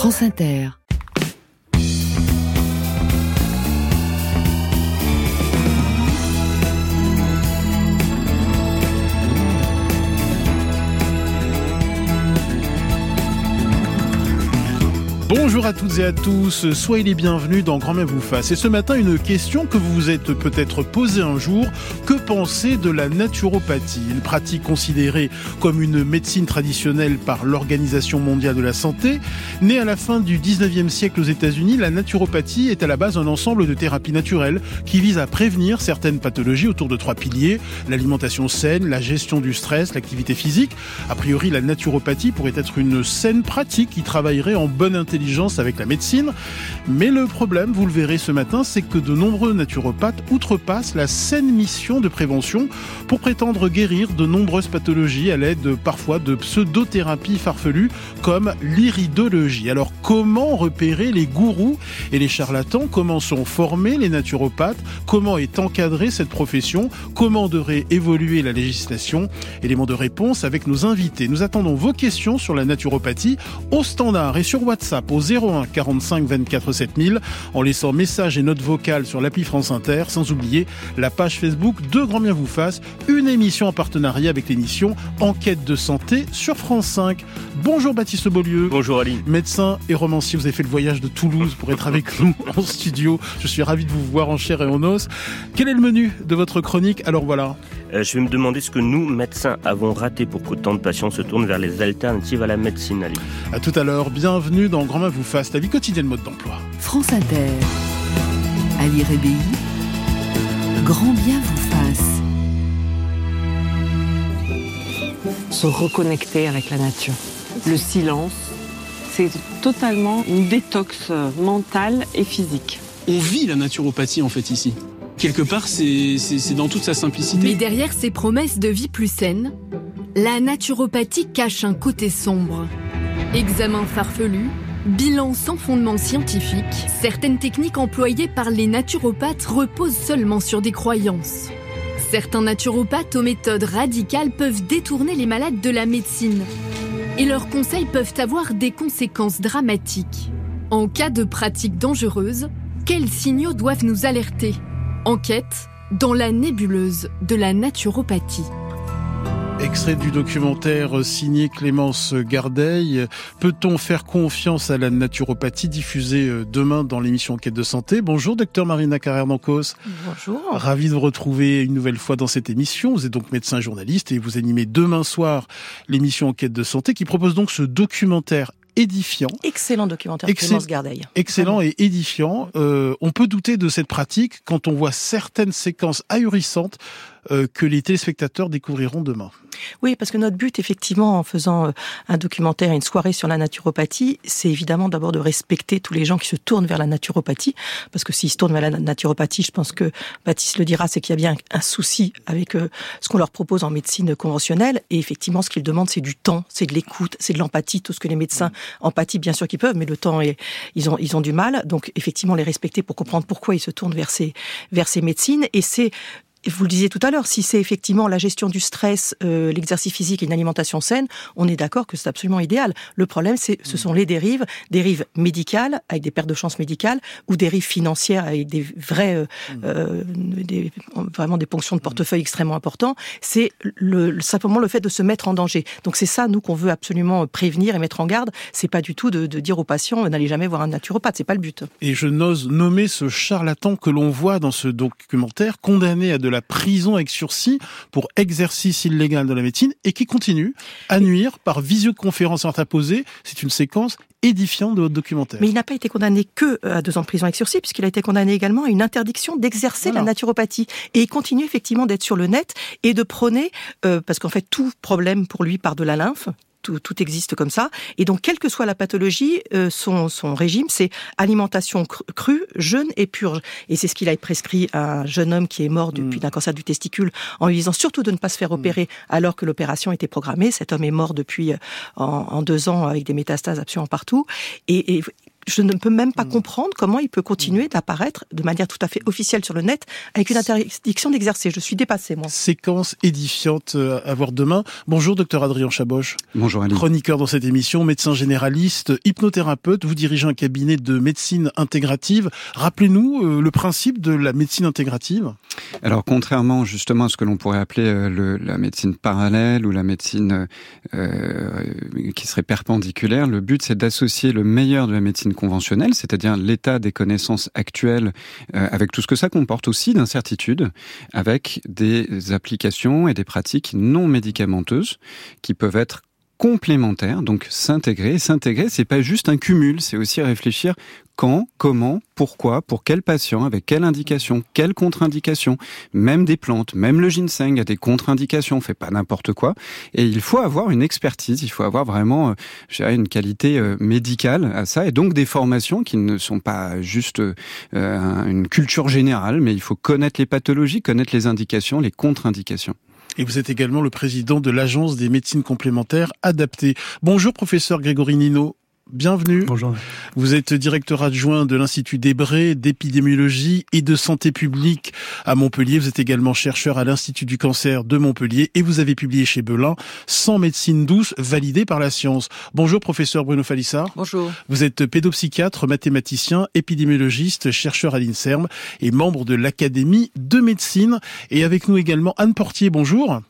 France Inter. Bonjour à toutes et à tous, soyez les bienvenus dans Grand Bien vous fasse. Et ce matin, une question que vous vous êtes peut-être posée un jour. Que penser de la naturopathie ? Une pratique considérée comme une médecine traditionnelle par l'Organisation mondiale de la santé. Née à la fin du 19e siècle aux États-Unis, la naturopathie est à la base un ensemble de thérapies naturelles qui visent à prévenir certaines pathologies autour de 3 piliers. L'alimentation saine, la gestion du stress, l'activité physique. A priori, la naturopathie pourrait être une saine pratique qui travaillerait en bonne intelligence avec la médecine. Mais le problème, vous le verrez ce matin, c'est que de nombreux naturopathes outrepassent la saine mission de prévention pour prétendre guérir de nombreuses pathologies à l'aide parfois de pseudothérapies farfelues comme l'iridologie. Alors comment repérer les gourous et les charlatans ? Comment sont formés les naturopathes ? Comment est encadrée cette profession ? Comment devrait évoluer la législation ? Éléments de réponse avec nos invités. Nous attendons vos questions sur la naturopathie au standard et sur WhatsApp au 01 45 24 7000 en laissant message et notes vocales sur l'appli France Inter, sans oublier la page Facebook de Grand Bien vous fasse, une émission en partenariat avec l'émission Enquête de santé sur France 5. Bonjour Baptiste Beaulieu. Bonjour Ali. Médecin et romancier, vous avez fait le voyage de Toulouse pour être avec nous en studio. Je suis ravi de vous voir en chair et en os. Quel est le menu de votre chronique ? Alors voilà. Je vais me demander ce que nous, médecins, avons raté pour que tant de patients se tournent vers les alternatives à la médecine, Ali. À tout à l'heure, bienvenue dans Grand Bien vous fasse, la vie quotidienne mode d'emploi. France Inter. Ali Rébéi. Grand Bien vous fasse. Se reconnecter avec la nature. Le silence, c'est totalement une détox mentale et physique. On vit la naturopathie en fait ici. Quelque part, c'est dans toute sa simplicité. Mais derrière ces promesses de vie plus saine, la naturopathie cache un côté sombre. Examen farfelu, bilan sans fondement scientifique, certaines techniques employées par les naturopathes reposent seulement sur des croyances. Certains naturopathes aux méthodes radicales peuvent détourner les malades de la médecine. Et leurs conseils peuvent avoir des conséquences dramatiques. En cas de pratique dangereuse, quels signaux doivent nous alerter ? Enquête dans la nébuleuse de la naturopathie. Extrait du documentaire signé Clémence Gardeil. Peut-on faire confiance à la naturopathie, diffusée demain dans l'émission Enquête de santé ? Bonjour, docteur Marina Carrère-Dancos. Bonjour. Ravi de vous retrouver une nouvelle fois dans cette émission. Vous êtes donc médecin journaliste et vous animez demain soir l'émission Enquête de santé qui propose donc ce documentaire édifiant. Excellent documentaire, Clémence Gardeil. Excellent et édifiant. On peut douter de cette pratique quand on voit certaines séquences ahurissantes que les téléspectateurs découvriront demain. Oui, parce que notre but, effectivement, en faisant un documentaire et une soirée sur la naturopathie, c'est évidemment d'abord de respecter tous les gens qui se tournent vers la naturopathie, parce que s'ils se tournent vers la naturopathie, je pense que Baptiste le dira, c'est qu'il y a bien un souci avec ce qu'on leur propose en médecine conventionnelle, et effectivement, ce qu'ils demandent, c'est du temps, c'est de l'écoute, c'est de l'empathie, tout ce que les médecins empathie, bien sûr qu'ils peuvent, mais le temps, ils ont du mal, donc effectivement, les respecter pour comprendre pourquoi ils se tournent vers ces médecines, et c'est... Vous le disiez tout à l'heure, si c'est effectivement la gestion du stress, l'exercice physique et une alimentation saine, on est d'accord que c'est absolument idéal. Le problème, ce sont les dérives médicales, avec des pertes de chance médicales, ou dérives financières avec des vrais, vraiment des ponctions de portefeuille extrêmement importants. C'est simplement le fait de se mettre en danger. Donc c'est ça, nous, qu'on veut absolument prévenir et mettre en garde. C'est pas du tout de dire aux patients, n'allez jamais voir un naturopathe. C'est pas le but. Et je n'ose nommer ce charlatan que l'on voit dans ce documentaire, condamné à de la prison avec sursis pour exercice illégal de la médecine et qui continue à nuire par visioconférence interposée. C'est une séquence édifiante de votre documentaire. Mais il n'a pas été condamné que à 2 ans de prison avec sursis, puisqu'il a été condamné également à une interdiction d'exercer la naturopathie. Et il continue effectivement d'être sur le net et de prôner, parce qu'en fait tout problème pour lui part de la lymphe. Tout existe comme ça. Et donc, quelle que soit la pathologie, son régime, c'est alimentation crue, jeûne et purge. Et c'est ce qu'il a prescrit à un jeune homme qui est mort d'un cancer du testicule, en lui disant surtout de ne pas se faire opérer alors que l'opération était programmée. Cet homme est mort depuis en 2 ans avec des métastases absolument partout. Et je ne peux même pas comprendre comment il peut continuer d'apparaître de manière tout à fait officielle sur le net avec une interdiction d'exercer. Je suis dépassée, moi. Séquence édifiante à voir demain. Bonjour, docteur Adrien Chaboche. Bonjour Ali. Chroniqueur dans cette émission, médecin généraliste, hypnothérapeute. Vous dirigez un cabinet de médecine intégrative. Rappelez-nous le principe de la médecine intégrative. Alors, contrairement justement à ce que l'on pourrait appeler la médecine parallèle ou la médecine qui serait perpendiculaire, le but c'est d'associer le meilleur de la médecine conventionnelle, c'est-à-dire l'état des connaissances actuelles, avec tout ce que ça comporte aussi d'incertitudes, avec des applications et des pratiques non médicamenteuses qui peuvent être complémentaires, donc s'intégrer. Et s'intégrer, c'est pas juste un cumul, c'est aussi réfléchir quand, comment, pourquoi, pour quel patient, avec quelle indication, quelle contre-indication. Même des plantes, même le ginseng a des contre-indications, on fait pas n'importe quoi. Et il faut avoir une expertise, il faut avoir vraiment, une qualité médicale à ça, et donc des formations qui ne sont pas juste une culture générale, mais il faut connaître les pathologies, connaître les indications, les contre-indications. Et vous êtes également le président de l'Agence des médecines complémentaires adaptées. Bonjour professeur Grégory Nino. Bienvenue. Bonjour. Vous êtes directeur adjoint de l'Institut d'Ébrée, d'épidémiologie et de santé publique à Montpellier. Vous êtes également chercheur à l'Institut du cancer de Montpellier et vous avez publié chez Belin 100 médecines douces validées par la science. Bonjour professeur Bruno Falissard. Bonjour. Vous êtes pédopsychiatre, mathématicien, épidémiologiste, chercheur à l'INSERM et membre de l'Académie de médecine. Et avec nous également Anne Portier. Bonjour.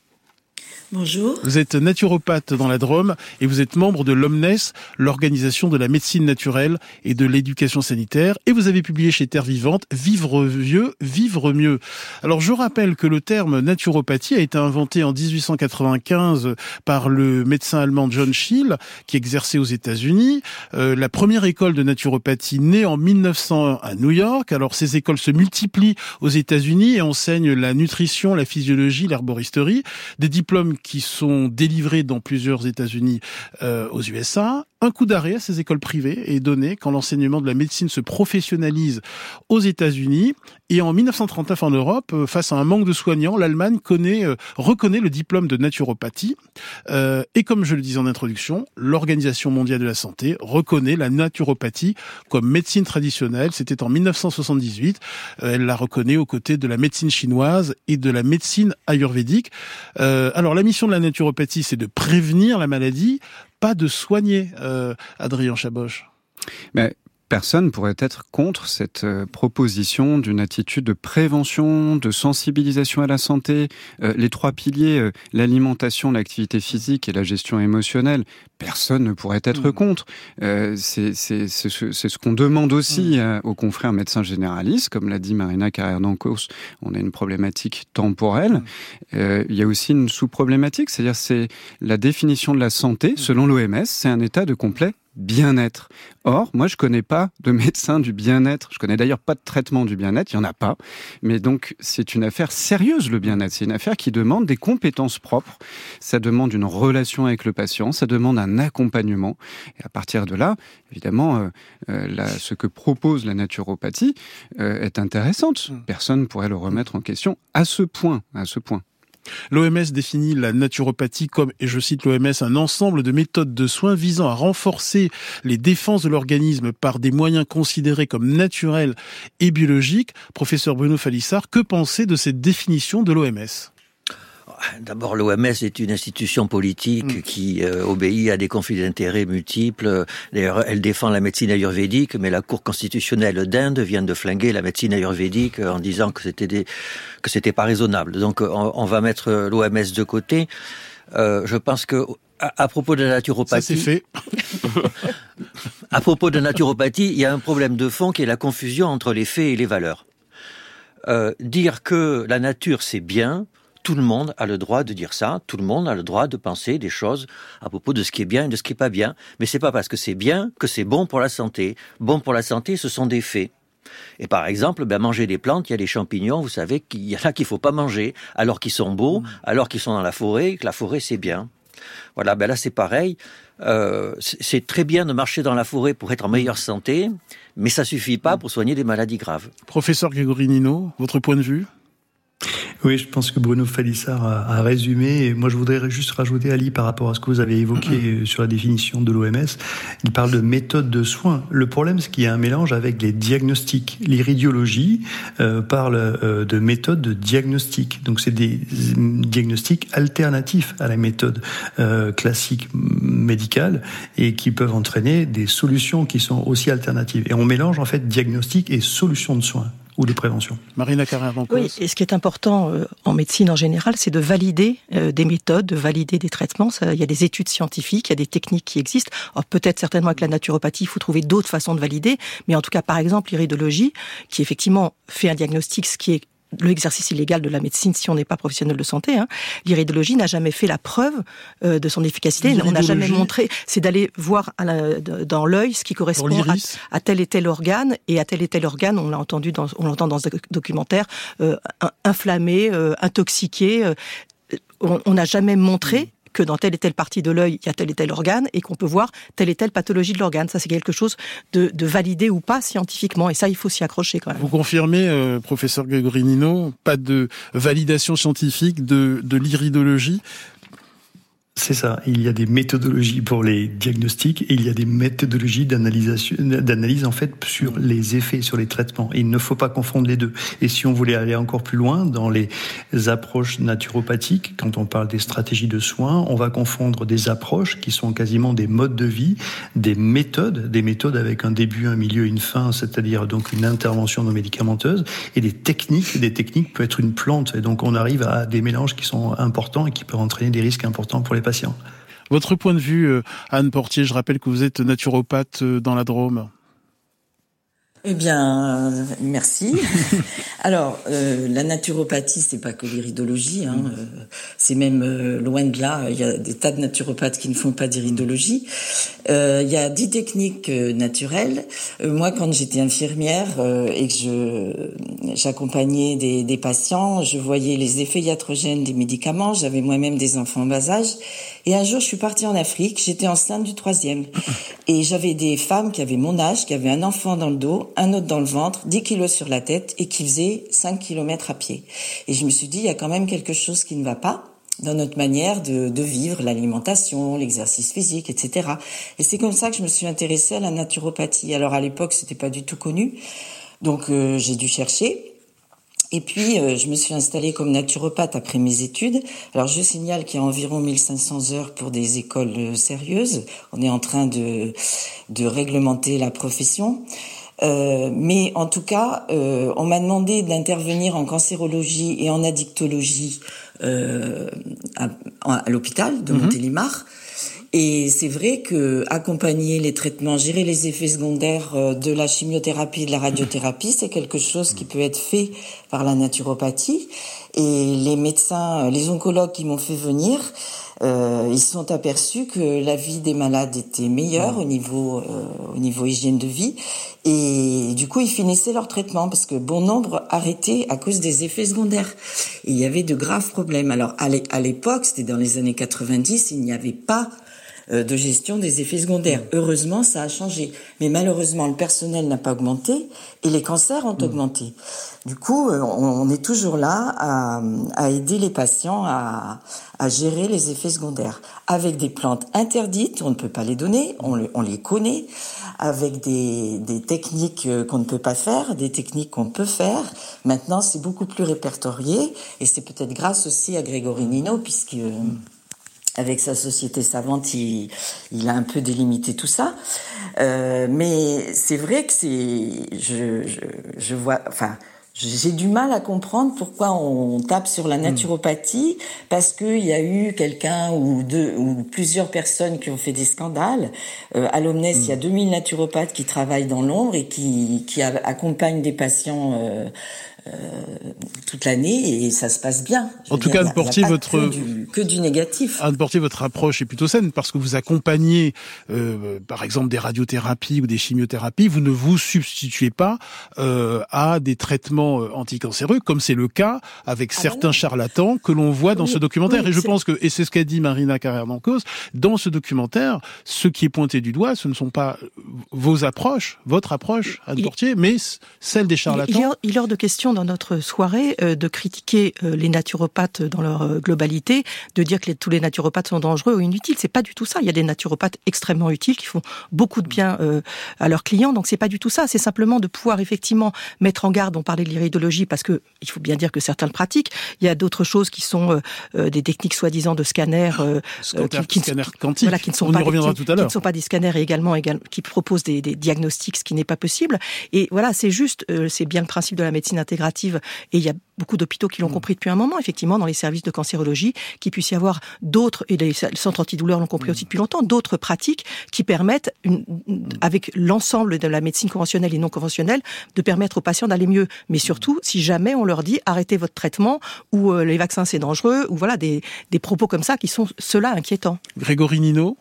Bonjour. Vous êtes naturopathe dans la Drôme et vous êtes membre de l'OMNES, l'Organisation de la médecine naturelle et de l'éducation sanitaire. Et vous avez publié chez Terre Vivante « Vivre vieux, vivre mieux ». Alors je rappelle que le terme naturopathie a été inventé en 1895 par le médecin allemand John Schill qui exerçait aux États-Unis. La première école de naturopathie née en 1901 à New York. Alors ces écoles se multiplient aux États-Unis et enseignent la nutrition, la physiologie, l'herboristerie. Des diplômes qui sont délivrés dans plusieurs États-Unis aux USA. Un coup d'arrêt à ces écoles privées est donné quand l'enseignement de la médecine se professionnalise aux États-Unis. Et en 1939 en Europe, face à un manque de soignants, l'Allemagne reconnaît le diplôme de naturopathie. Et comme je le disais en introduction, l'Organisation mondiale de la santé reconnaît la naturopathie comme médecine traditionnelle. C'était en 1978. Elle la reconnaît aux côtés de la médecine chinoise et de la médecine ayurvédique. Alors la mission de la naturopathie, c'est de prévenir la maladie, pas de soigner, Adrien Chaboche. Mais personne pourrait être contre cette proposition d'une attitude de prévention, de sensibilisation à la santé. Les trois piliers, l'alimentation, l'activité physique et la gestion émotionnelle, personne ne pourrait être contre. C'est ce qu'on demande aussi aux confrères médecins généralistes, comme l'a dit Marina Carrère-Dancos, on a une problématique temporelle. Il y a aussi une sous-problématique, c'est-à-dire c'est la définition de la santé, selon l'OMS, c'est un état de complet bien-être. Or, moi, je connais pas de médecin du bien-être. Je connais d'ailleurs pas de traitement du bien-être. Il y en a pas. Mais donc, c'est une affaire sérieuse, le bien-être. C'est une affaire qui demande des compétences propres. Ça demande une relation avec le patient. Ça demande un accompagnement. Et à partir de là, évidemment, ce que propose la naturopathie est intéressante. Personne ne pourrait le remettre en question à ce point. L'OMS définit la naturopathie comme, et je cite l'OMS, un ensemble de méthodes de soins visant à renforcer les défenses de l'organisme par des moyens considérés comme naturels et biologiques. Professeur Bruno Falissard, que pensez de cette définition de l'OMS ? D'abord, l'OMS est une institution politique qui obéit à des conflits d'intérêts multiples. D'ailleurs, elle défend la médecine ayurvédique, mais la Cour constitutionnelle d'Inde vient de flinguer la médecine ayurvédique en disant que c'était pas raisonnable. Donc, on va mettre l'OMS de côté. Je pense que à propos de la naturopathie, ça c'est fait. À propos de la naturopathie, il y a un problème de fond qui est la confusion entre les faits et les valeurs. Dire que la nature c'est bien. Tout le monde a le droit de dire ça, tout le monde a le droit de penser des choses à propos de ce qui est bien et de ce qui est pas bien. Mais c'est pas parce que c'est bien que c'est bon pour la santé. Bon pour la santé, ce sont des faits. Et par exemple, manger des plantes, il y a des champignons, vous savez qu'il y en a qu'il faut pas manger, alors qu'ils sont beaux, alors qu'ils sont dans la forêt, et que la forêt c'est bien. Voilà, là c'est pareil. C'est très bien de marcher dans la forêt pour être en meilleure santé, mais ça suffit pas pour soigner des maladies graves. Professeur Grégory Nino, votre point de vue ? Oui, je pense que Bruno Falissard a résumé. Et moi, je voudrais juste rajouter, Ali, par rapport à ce que vous avez évoqué sur la définition de l'OMS. Il parle de méthode de soins. Le problème, c'est qu'il y a un mélange avec les diagnostics. L'iridiologie parle de méthode de diagnostic. Donc, c'est des diagnostics alternatifs à la méthode classique médicale et qui peuvent entraîner des solutions qui sont aussi alternatives. Et on mélange, en fait, diagnostic et solution de soins ou de prévention. Marina Carrère-Dancos. Oui, et ce qui est important en médecine en général, c'est de valider des méthodes, de valider des traitements. Il y a des études scientifiques, il y a des techniques qui existent. Alors peut-être certainement avec la naturopathie, il faut trouver d'autres façons de valider, mais en tout cas, par exemple, l'iridologie, qui effectivement fait un diagnostic, ce qui est l'exercice illégal de la médecine si on n'est pas professionnel de santé. L'iridologie n'a jamais fait la preuve de son efficacité. On n'a jamais montré. C'est d'aller voir dans l'œil ce qui correspond à tel et tel organe. Et à tel et tel organe, on l'entend dans ce documentaire, inflammé, intoxiqué. On n'a jamais montré que dans telle et telle partie de l'œil, il y a tel et tel organe, et qu'on peut voir telle et telle pathologie de l'organe. Ça, c'est quelque chose de validé ou pas scientifiquement, et ça, il faut s'y accrocher quand même. Vous confirmez, professeur Gregory-Nino, pas de validation scientifique de l'iridologie? C'est ça. Il y a des méthodologies pour les diagnostics et il y a des méthodologies d'analyse en fait sur les effets, sur les traitements. Et il ne faut pas confondre les deux. Et si on voulait aller encore plus loin dans les approches naturopathiques, quand on parle des stratégies de soins, on va confondre des approches qui sont quasiment des modes de vie, des méthodes avec un début, un milieu, une fin, c'est-à-dire donc une intervention non médicamenteuse, et des techniques. Des techniques peut être une plante. Et donc on arrive à des mélanges qui sont importants et qui peuvent entraîner des risques importants pour les patients. Votre point de vue, Anne Portier, je rappelle que vous êtes naturopathe dans la Drôme. Eh bien, merci. Alors, la naturopathie, c'est pas que l'iridologie, c'est même loin de là. Il y a des tas de naturopathes qui ne font pas d'iridologie. Il y a 10 techniques naturelles. Moi, quand j'étais infirmière et que j'accompagnais des patients, je voyais les effets iatrogènes des médicaments. J'avais moi-même des enfants en bas âge. Et un jour, je suis partie en Afrique. J'étais enceinte du 3e. Et j'avais des femmes qui avaient mon âge, qui avaient un enfant dans le dos, un autre dans le ventre, 10 kilos sur la tête et qui faisaient 5 kilomètres à pied. Et je me suis dit, il y a quand même quelque chose qui ne va pas dans notre manière de vivre, l'alimentation, l'exercice physique, etc. Et c'est comme ça que je me suis intéressée à la naturopathie. Alors à l'époque, c'était pas du tout connu. Donc j'ai dû chercher. Et puis, je me suis installée comme naturopathe après mes études. Alors, je signale qu'il y a environ 1500 heures pour des écoles sérieuses. On est en train de réglementer la profession. Mais en tout cas, on m'a demandé d'intervenir en cancérologie et en addictologie à l'hôpital de Montélimar. Et c'est vrai que accompagner les traitements, gérer les effets secondaires de la chimiothérapie et de la radiothérapie, c'est quelque chose qui peut être fait par la naturopathie. Et les médecins, les oncologues qui m'ont fait venir, ils se sont aperçus que la vie des malades était meilleure au niveau hygiène de vie. Et du coup, ils finissaient leur traitement parce que bon nombre arrêtaient à cause des effets secondaires. Et il y avait de graves problèmes. Alors, à l'époque, c'était dans les années 90, il n'y avait pas de gestion des effets secondaires. Heureusement, ça a changé. Mais malheureusement, le personnel n'a pas augmenté et les cancers ont augmenté. Du coup, on est toujours là à aider les patients à gérer les effets secondaires. Avec des plantes interdites, on ne peut pas les donner, on les connaît. Avec des techniques qu'on ne peut pas faire, des techniques qu'on peut faire. Maintenant, c'est beaucoup plus répertorié et c'est peut-être grâce aussi à Gregory-Nino puisque avec sa société savante, il a un peu délimité tout ça. Mais c'est vrai que je vois, enfin, j'ai du mal à comprendre pourquoi on tape sur la naturopathie, parce qu'il y a eu quelqu'un ou plusieurs personnes qui ont fait des scandales. À l'Omnes, il y a 2000 naturopathes qui travaillent dans l'ombre et qui accompagnent des patients toute l'année et ça se passe bien. En tout cas, Anne Portier, que du négatif. Anne Portier, votre approche est plutôt saine parce que vous accompagnez, par exemple, des radiothérapies ou des chimiothérapies. Vous ne vous substituez pas à des traitements anticancéreux, comme c'est le cas avec certains charlatans que l'on voit dans ce documentaire. Et je pense que, et c'est ce qu'a dit Marina Carrère-Dancos, dans ce documentaire, ce qui est pointé du doigt, ce ne sont pas votre approche, Anne Portier, mais celle des charlatans. Il est hors de question dans notre soirée de critiquer les naturopathes dans leur globalité, de dire que tous les naturopathes sont dangereux ou inutiles. C'est pas du tout ça. Il y a des naturopathes extrêmement utiles qui font beaucoup de bien à leurs clients. Donc c'est pas du tout ça. C'est simplement de pouvoir effectivement mettre en garde. On parlait de l'iridologie parce que il faut bien dire que certains le pratiquent. Il y a d'autres choses qui sont des techniques soi-disant de scanners scanner quantique. Voilà, qui ne sont On pas y reviendra tout à l'heure. Qui ne sont pas des scanners et également qui proposent des diagnostics, ce qui n'est pas possible. Et voilà, c'est juste, c'est bien le principe de la médecine intégrative. Et il y a beaucoup d'hôpitaux qui l'ont compris depuis un moment, effectivement, dans les services de cancérologie, qu'il puisse y avoir d'autres, et les centres antidouleurs l'ont compris aussi depuis longtemps, d'autres pratiques qui permettent, avec l'ensemble de la médecine conventionnelle et non conventionnelle, de permettre aux patients d'aller mieux. Mais surtout, si jamais on leur dit arrêtez votre traitement, ou les vaccins c'est dangereux, ou voilà, des propos comme ça qui sont ceux-là inquiétants. Grégory Nino.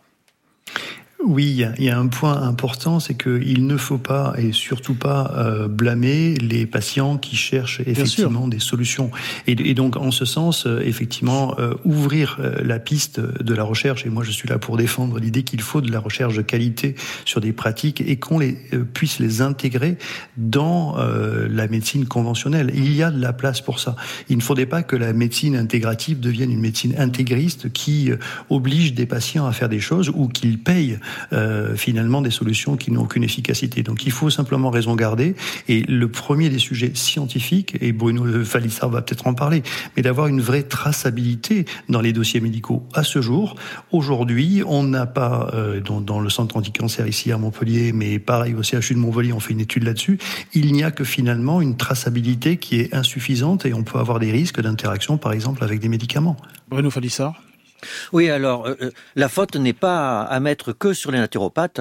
Oui, il y a un point important, c'est qu'il ne faut pas, et surtout pas, blâmer les patients qui cherchent effectivement des solutions. Et donc, en ce sens, effectivement, ouvrir la piste de la recherche, et moi je suis là pour défendre l'idée qu'il faut de la recherche de qualité sur des pratiques et qu'on puisse les intégrer dans la médecine conventionnelle. Il y a de la place pour ça. Il ne faudrait pas que la médecine intégrative devienne une médecine intégriste qui oblige des patients à faire des choses ou qu'ils payent finalement des solutions qui n'ont aucune efficacité. Donc il faut simplement raison garder. Et le premier des sujets scientifiques, et Bruno Falissard va peut-être en parler, mais d'avoir une vraie traçabilité dans les dossiers médicaux. À ce jour, aujourd'hui, on n'a pas, dans le centre anti-cancer ici à Montpellier, mais pareil au CHU de Montpellier, on fait une étude là-dessus, il n'y a que finalement une traçabilité qui est insuffisante et on peut avoir des risques d'interaction, par exemple, avec des médicaments. Bruno Falissard. Oui, alors, la faute n'est pas à mettre que sur les naturopathes.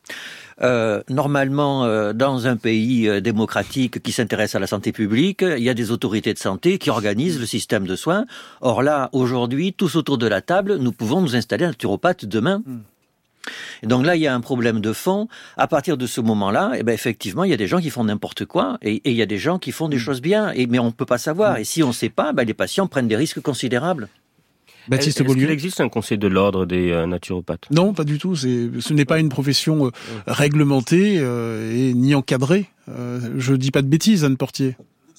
Normalement, dans un pays démocratique qui s'intéresse à la santé publique, il y a des autorités de santé qui organisent le système de soins. Or là, aujourd'hui, tous autour de la table, nous pouvons nous installer un naturopathe demain. Et donc là, il y a un problème de fond. À partir de ce moment-là, effectivement, il y a des gens qui font n'importe quoi et il y a des gens qui font des choses bien. Mais on ne peut pas savoir. Et si on ne sait pas, les patients prennent des risques considérables. Baptiste Est-ce qu'il existe un conseil de l'ordre des naturopathes ? Non, pas du tout. Ce n'est pas une profession réglementée et ni encadrée. Je dis pas de bêtises, Anne Portier.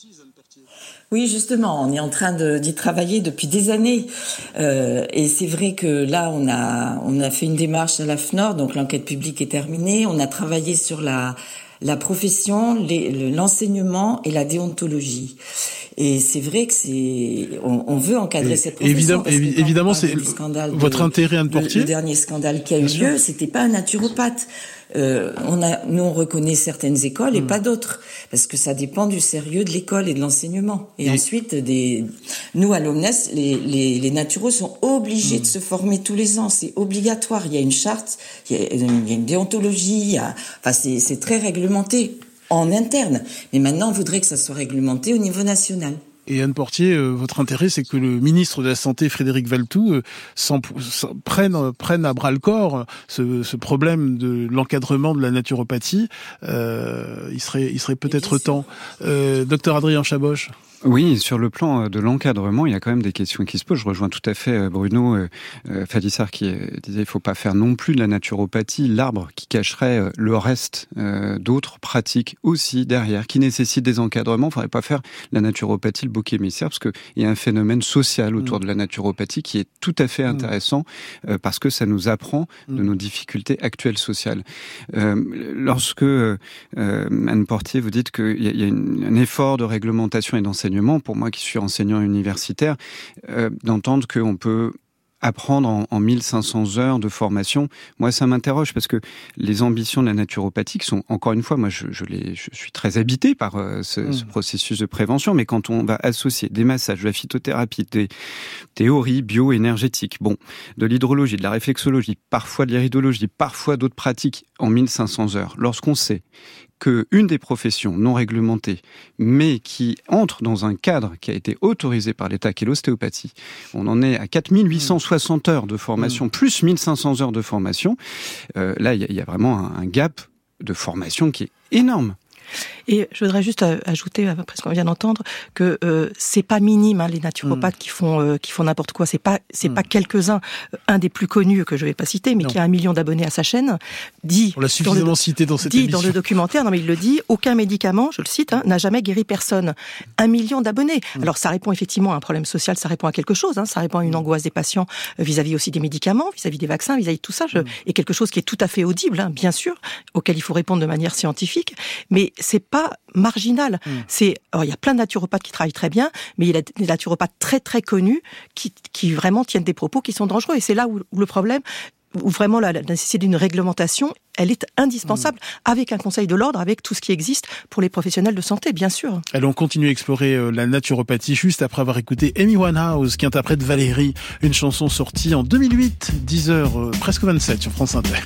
Oui, justement, on est en train d'y travailler depuis des années. Et c'est vrai que là, on a fait une démarche à l'AFNOR, donc l'enquête publique est terminée. On a travaillé sur la profession, l'enseignement et la déontologie. Et c'est vrai que on veut encadrer cette profession. Évidemment, c'est votre intérêt, Anne Portier. Le dernier scandale qui a eu lieu, c'était pas un naturopathe. Nous, on reconnaît certaines écoles et pas d'autres, parce que ça dépend du sérieux de l'école et de l'enseignement. Et ensuite, nous, à l'Omnes, les naturaux sont obligés de se former tous les ans. C'est obligatoire. Il y a une charte, il y a une déontologie, c'est très réglementé en interne. Mais maintenant, on voudrait que ça soit réglementé au niveau national. Et Anne Portier, votre intérêt, c'est que le ministre de la Santé, Frédéric Valletoux, prenne à bras-le-corps ce problème de l'encadrement de la naturopathie. Il serait peut-être temps. Docteur Adrien Chaboche. Oui, sur le plan de l'encadrement, il y a quand même des questions qui se posent. Je rejoins tout à fait Bruno Falissard qui disait il faut pas faire non plus de la naturopathie l'arbre qui cacherait le reste d'autres pratiques aussi derrière, qui nécessitent des encadrements. Il ne faudrait pas faire la naturopathie le bouc émissaire, parce qu'il y a un phénomène social autour de la naturopathie qui est tout à fait intéressant parce que ça nous apprend de nos difficultés actuelles sociales. Lorsque Anne Portier, vous dites qu'il y a un effort de réglementation et d'enseignement, pour moi qui suis enseignant universitaire, d'entendre qu'on peut apprendre en 1500 heures de formation, moi ça m'interroge parce que les ambitions de la naturopathie sont, encore une fois, moi je suis très habité par ce processus de prévention, mais quand on va associer des massages, de la phytothérapie, des théories bioénergétiques, de l'hydrologie, de la réflexologie, parfois de l'iridologie, parfois d'autres pratiques en 1500 heures, lorsqu'on sait qu'une des professions non réglementées, mais qui entre dans un cadre qui a été autorisé par l'État, qui est l'ostéopathie, on en est à 4860 heures de formation, plus 1500 heures de formation. Là, il y a vraiment un gap de formation qui est énorme. Et je voudrais juste ajouter, après ce qu'on vient d'entendre, que c'est pas minime, les naturopathes qui font n'importe quoi. C'est pas quelques-uns. Un des plus connus que je vais pas citer, mais qui a 1 million d'abonnés à sa chaîne, dit. On l'a suffisamment cité dans cette émission. Dans le documentaire, non mais il le dit, aucun médicament, je le cite, n'a jamais guéri personne. 1 million d'abonnés. Alors ça répond effectivement à un problème social, ça répond à quelque chose, ça répond à une angoisse des patients vis-à-vis aussi des médicaments, vis-à-vis des vaccins, vis-à-vis de tout ça, et quelque chose qui est tout à fait audible, bien sûr, auquel il faut répondre de manière scientifique, mais c'est pas marginal. Alors, il y a plein de naturopathes qui travaillent très bien, mais il y a des naturopathes très très connus qui vraiment tiennent des propos qui sont dangereux. Et c'est là où le problème, où vraiment la nécessité d'une réglementation, elle est indispensable, avec un conseil de l'ordre, avec tout ce qui existe pour les professionnels de santé, bien sûr. Allez, on continue à explorer la naturopathie juste après avoir écouté Amy Winehouse qui interprète Valérie, une chanson sortie en 2008, 10h, presque 27 sur France Inter.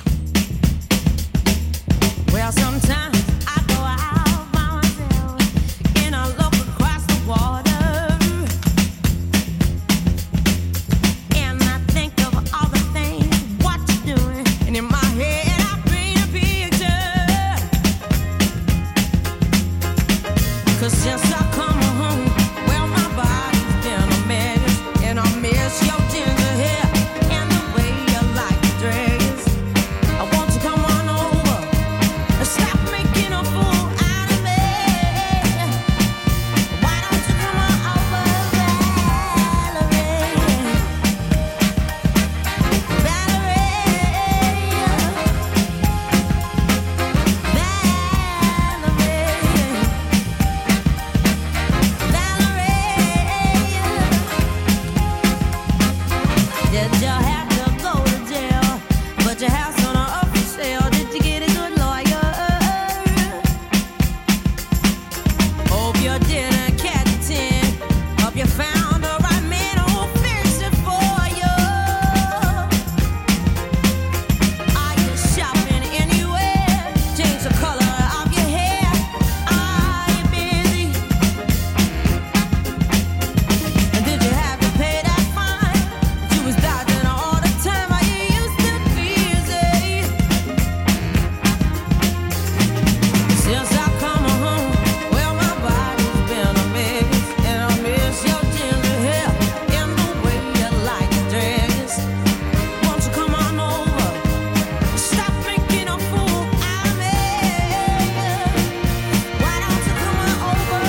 Well, sometimes I go out by myself and I look across the water and I think of all the things what you're doing, and in my head I paint a picture, 'cause since I come home, well my body's been a mess, and I miss your ginger hair and the way you like to dress. I want to come on over. Stop making a fool out of me. Why don't you come on over, Valerie? Did you have to go to jail? But your house on up for sale. Did you get a good lawyer? Hope you didn't catch a 10. Hope you found the right man who'll fix it for you. Are you shopping anywhere? Change the color of your hair. Are you busy? And did you have to pay that fine? You was dodging all the time. Are you used to busy? Since I come home, well my body's been a mess, and I miss your ginger hair and the way you like to dress. Won't you come on over? Stop making a fool out of me. Why don't you come on over,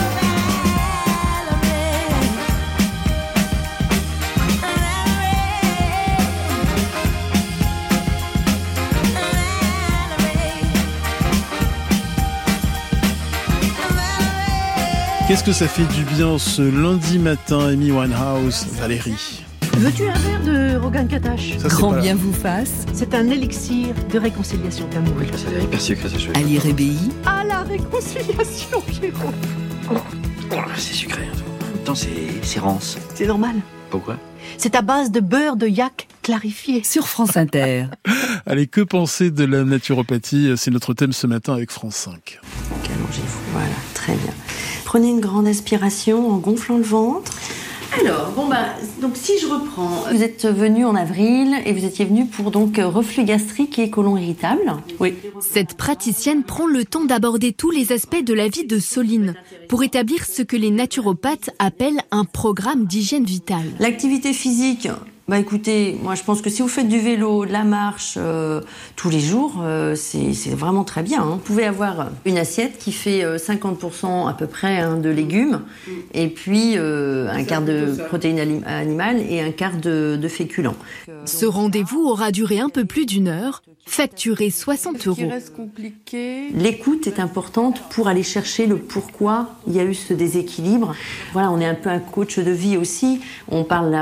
Qu'est-ce que ça fait du bien ce lundi matin, Amy Winehouse, Valérie. Veux-tu un verre de Rogan Katash? Ça, c'est Grand pas là. bien vous fasse. C'est un élixir de réconciliation d'amour. Ça a l'air hyper sucré, c'est chouette. Ali Rébeï, À la réconciliation, Pierrot. C'est sucré. En même temps, c'est rance. C'est normal. Pourquoi? C'est à base de beurre de yak clarifié. sur France Inter. Allez, que penser de la naturopathie? C'est notre thème ce matin avec France 5. Allongez-vous, voilà, très bien. Prenez une grande aspiration en gonflant le ventre. Alors, donc si je reprends, vous êtes venu en avril et vous étiez venu pour donc reflux gastrique et côlon irritable. Oui. Cette praticienne prend le temps d'aborder tous les aspects de la vie de Soline pour établir ce que les naturopathes appellent un programme d'hygiène vitale. L'activité physique, écoutez, moi je pense que si vous faites du vélo, de la marche tous les jours, c'est vraiment très bien. Vous pouvez avoir une assiette qui fait 50% à peu près de légumes et puis un quart de protéines animales et un quart de féculents. Ce rendez-vous aura duré un peu plus d'1 heure, facturé 60 €. L'écoute est importante pour aller chercher le pourquoi il y a eu ce déséquilibre. Voilà, on est un peu un coach de vie aussi. On parle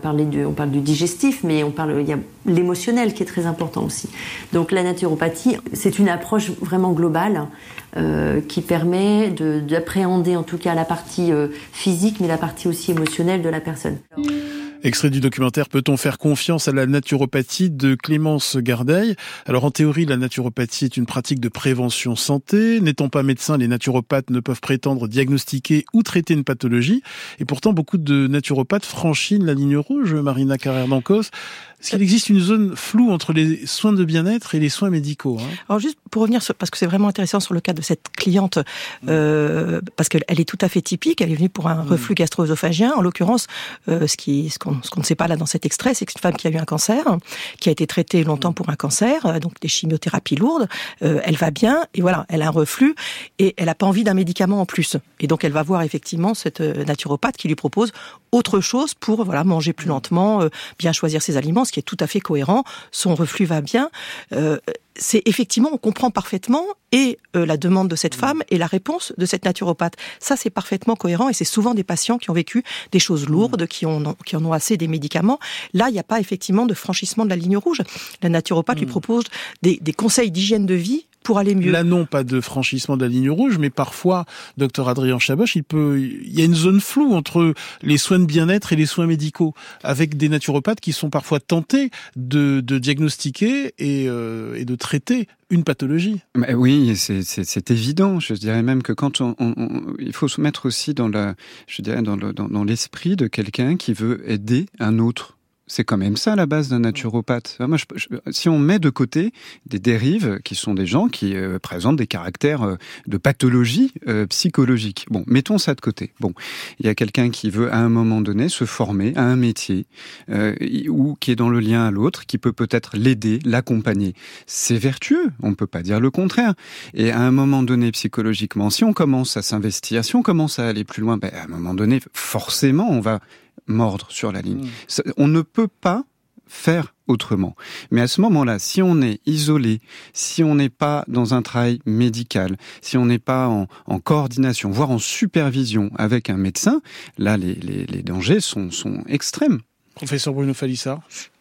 du digestif, mais il y a l'émotionnel qui est très important aussi. Donc la naturopathie, c'est une approche vraiment globale qui permet d'appréhender en tout cas la partie physique, mais la partie aussi émotionnelle de la personne. Extrait du documentaire Peut-on faire confiance à la naturopathie de Clémence Gardeil. Alors en théorie, la naturopathie est une pratique de prévention santé. N'étant pas médecins, les naturopathes ne peuvent prétendre diagnostiquer ou traiter une pathologie. Et pourtant, beaucoup de naturopathes franchissent la ligne rouge, Marina Carrère d'Ancos. Est-ce qu'il existe une zone floue entre les soins de bien-être et les soins médicaux, hein? Alors juste pour revenir, parce que c'est vraiment intéressant sur le cas de cette cliente, parce qu'elle est tout à fait typique, elle est venue pour un reflux gastro-œsophagien. En l'occurrence, ce qu'on ne sait pas là dans cet extrait, c'est que c'est une femme qui a eu un cancer, qui a été traitée longtemps pour un cancer, donc des chimiothérapies lourdes. Elle va bien, et voilà, elle a un reflux, et elle n'a pas envie d'un médicament en plus. Et donc elle va voir effectivement cette naturopathe qui lui propose autre chose pour manger plus lentement, bien choisir ses aliments, ce qui est tout à fait cohérent. Son reflux va bien. C'est effectivement, on comprend parfaitement et la demande de cette femme et la réponse de cette naturopathe. Ça, c'est parfaitement cohérent et c'est souvent des patients qui ont vécu des choses lourdes, qui en ont assez des médicaments. Là, il n'y a pas effectivement de franchissement de la ligne rouge. La naturopathe lui propose des conseils d'hygiène de vie pour aller mieux. Là, non, pas de franchissement de la ligne rouge, mais parfois, docteur Adrien Chaboch, il y a une zone floue entre les soins de bien-être et les soins médicaux, avec des naturopathes qui sont parfois tentés de diagnostiquer et de traiter une pathologie. Oui, c'est évident. Je dirais même que quand il faut se mettre aussi dans l'esprit de quelqu'un qui veut aider un autre. C'est quand même ça la base d'un naturopathe. Moi, si on met de côté des dérives qui sont des gens qui présentent des caractères de pathologie psychologique. Bon, mettons ça de côté. Bon, il y a quelqu'un qui veut à un moment donné se former à un métier ou qui est dans le lien à l'autre, qui peut peut-être l'aider, l'accompagner. C'est vertueux, on ne peut pas dire le contraire. Et à un moment donné, psychologiquement, si on commence à s'investir, si on commence à aller plus loin, à un moment donné, forcément, on va mordre sur la ligne. On ne peut pas faire autrement. Mais à ce moment-là, si on est isolé, si on n'est pas dans un travail médical, si on n'est pas en coordination, voire en supervision avec un médecin, là, les dangers sont extrêmes. Professeur Bruno Falissard.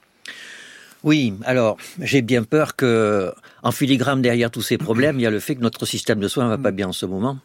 Oui, alors, j'ai bien peur que, en filigrane derrière tous ces problèmes, il y a le fait que notre système de soins ne va pas bien en ce moment.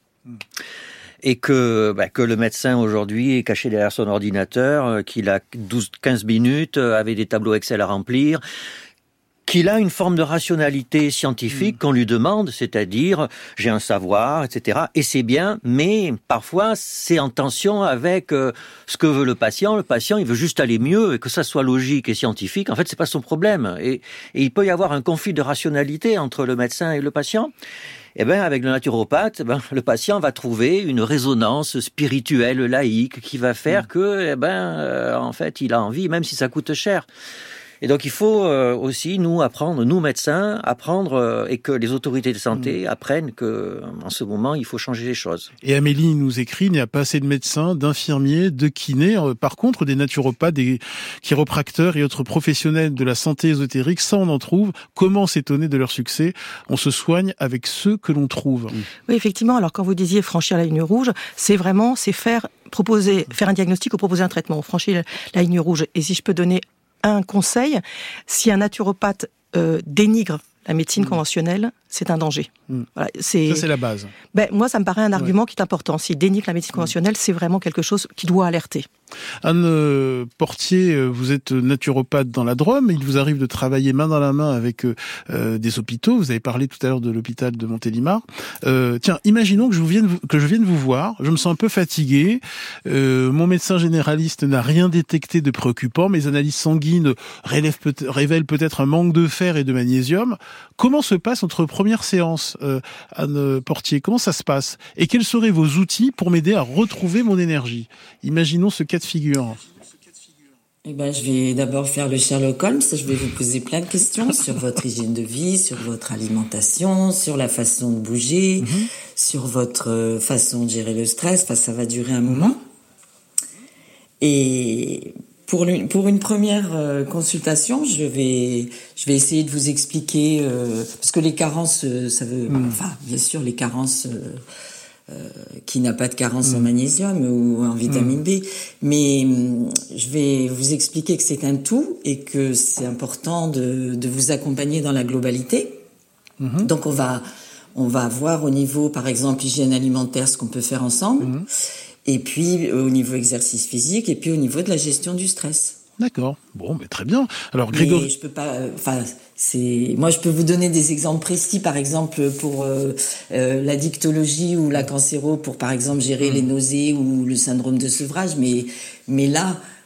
Et que le médecin aujourd'hui est caché derrière son ordinateur, qu'il a 12-15 minutes avec des tableaux Excel à remplir, qu'il a une forme de rationalité scientifique qu'on lui demande, c'est-à-dire j'ai un savoir, etc. Et c'est bien, mais parfois c'est en tension avec ce que veut le patient. Le patient, il veut juste aller mieux et que ça soit logique et scientifique. En fait, c'est pas son problème. Et il peut y avoir un conflit de rationalité entre le médecin et le patient. Eh ben, avec le naturopathe, le patient va trouver une résonance spirituelle, laïque, qui va faire que, en fait, il a envie, même si ça coûte cher. Et donc, il faut aussi, nous médecins, apprendre et que les autorités de santé apprennent que, en ce moment, il faut changer les choses. Et Amélie nous écrit, il n'y a pas assez de médecins, d'infirmiers, de kinés. Par contre, des naturopathes, des chiropracteurs et autres professionnels de la santé ésotérique, ça on en trouve. Comment s'étonner de leur succès? On se soigne avec ceux que l'on trouve. Oui, effectivement. Alors, quand vous disiez franchir la ligne rouge, c'est faire un diagnostic ou proposer un traitement. On franchit la ligne rouge. Et si je peux donner un conseil, si un naturopathe dénigre la médecine conventionnelle, c'est un danger. Voilà, ça, c'est la base. Moi, ça me paraît un argument qui est important. S'il dénigre la médecine conventionnelle, c'est vraiment quelque chose qui doit alerter. Anne Portier, vous êtes naturopathe dans la Drôme. Il vous arrive de travailler main dans la main avec des hôpitaux. Vous avez parlé tout à l'heure de l'hôpital de Montélimar. Tiens, imaginons que je vienne vous voir. Je me sens un peu fatigué. Mon médecin généraliste n'a rien détecté de préoccupant. Mes analyses sanguines révèlent peut-être un manque de fer et de magnésium. Comment se passe notre première séance, Anne Portier? Comment ça se passe? Et quels seraient vos outils pour m'aider à retrouver mon énergie? Imaginons ce cas de figure. Je vais d'abord faire le Sherlock Holmes. Je vais vous poser plein de questions sur votre hygiène de vie, sur votre alimentation, sur la façon de bouger, sur votre façon de gérer le stress. Ça va durer un moment. Et pour une première consultation, je vais essayer de vous expliquer parce que les carences, bien sûr, les carences. Qui n'a pas de carence en magnésium ou en vitamine B, mais je vais vous expliquer que c'est un tout et que c'est important de vous accompagner dans la globalité. Donc on va voir au niveau, par exemple, hygiène alimentaire, ce qu'on peut faire ensemble, et puis au niveau exercice physique, et puis au niveau de la gestion du stress. D'accord. Bon, mais très bien. Alors, Grégory. Mais je peux pas. Moi, je peux vous donner des exemples précis, par exemple pour la dictologie ou la cancéro, pour par exemple gérer les nausées ou le syndrome de sevrage. Mais là,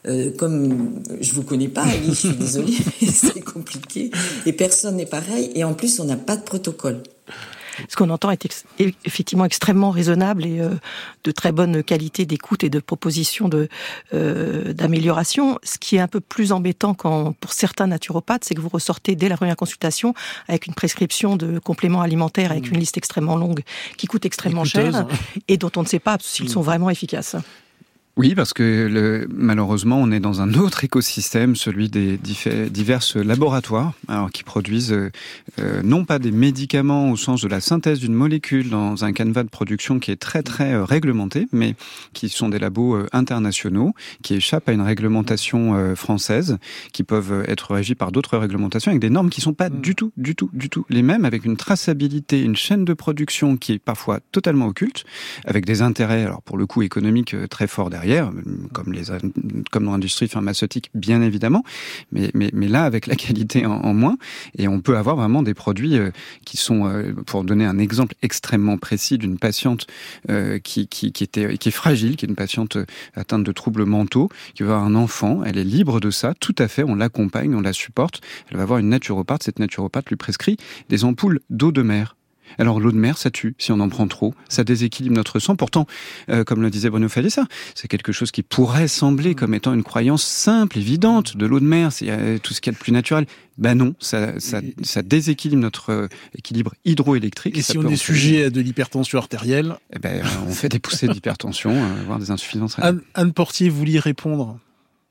comme je vous connais pas, Ali, je suis désolée, mais c'est compliqué. Et personne n'est pareil. Et en plus, on n'a pas de protocole. Ce qu'on entend est effectivement extrêmement raisonnable et de très bonne qualité d'écoute et de propositions d'amélioration. Ce qui est un peu plus embêtant pour certains naturopathes, c'est que vous ressortez dès la première consultation avec une prescription de compléments alimentaires avec une liste extrêmement longue qui coûte extrêmement cher et dont on ne sait pas s'ils sont vraiment efficaces. Oui, parce que malheureusement, on est dans un autre écosystème, celui des divers laboratoires, alors qui produisent non pas des médicaments au sens de la synthèse d'une molécule dans un canevas de production qui est très très réglementé, mais qui sont des labos internationaux, qui échappent à une réglementation française, qui peuvent être régis par d'autres réglementations avec des normes qui sont pas du tout les mêmes, avec une traçabilité, une chaîne de production qui est parfois totalement occulte, avec des intérêts, alors pour le coup économiques très forts derrière, comme dans l'industrie pharmaceutique, bien évidemment, mais là, avec la qualité en moins, et on peut avoir vraiment des produits qui sont, pour donner un exemple extrêmement précis d'une patiente qui est fragile, qui est une patiente atteinte de troubles mentaux, qui va avoir un enfant, elle est libre de ça, tout à fait, on l'accompagne, on la supporte, elle va voir une naturopathe, cette naturopathe lui prescrit des ampoules d'eau de mer. Alors l'eau de mer, ça tue, si on en prend trop, ça déséquilibre notre sang. Pourtant, comme le disait Bruno Falissa, c'est quelque chose qui pourrait sembler comme étant une croyance simple, évidente, de l'eau de mer, c'est tout ce qu'il y a de plus naturel. Ben non, ça déséquilibre notre équilibre hydroélectrique. Et si on est sujet à de l'hypertension artérielle, on fait des poussées d'hypertension, voire des insuffisances rénales. Anne Portier, vous vouliez répondre ?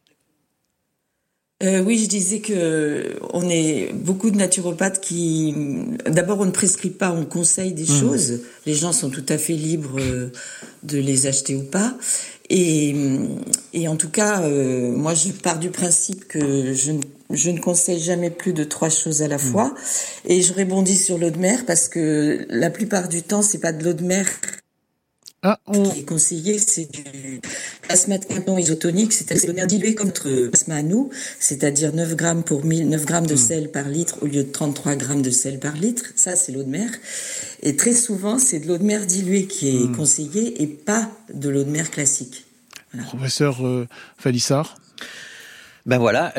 Oui, je disais que on est beaucoup de naturopathes qui, d'abord, on ne prescrit pas, on conseille des choses. Les gens sont tout à fait libres de les acheter ou pas. Et en tout cas, moi, je pars du principe que je ne conseille jamais plus de 3 choses à la fois. Et je rebondis sur l'eau de mer parce que la plupart du temps, c'est pas de l'eau de mer. Ce qui est conseillé, c'est du plasma de coton isotonique, c'est-à-dire dilué comme notre plasma à nous, c'est-à-dire 9 grammes pour 1000, 9 grammes de sel par litre au lieu de 33 grammes de sel par litre. Ça, c'est l'eau de mer. Et très souvent, c'est de l'eau de mer diluée qui est conseillée et pas de l'eau de mer classique. Voilà. Professeur Falissard. Ben voilà,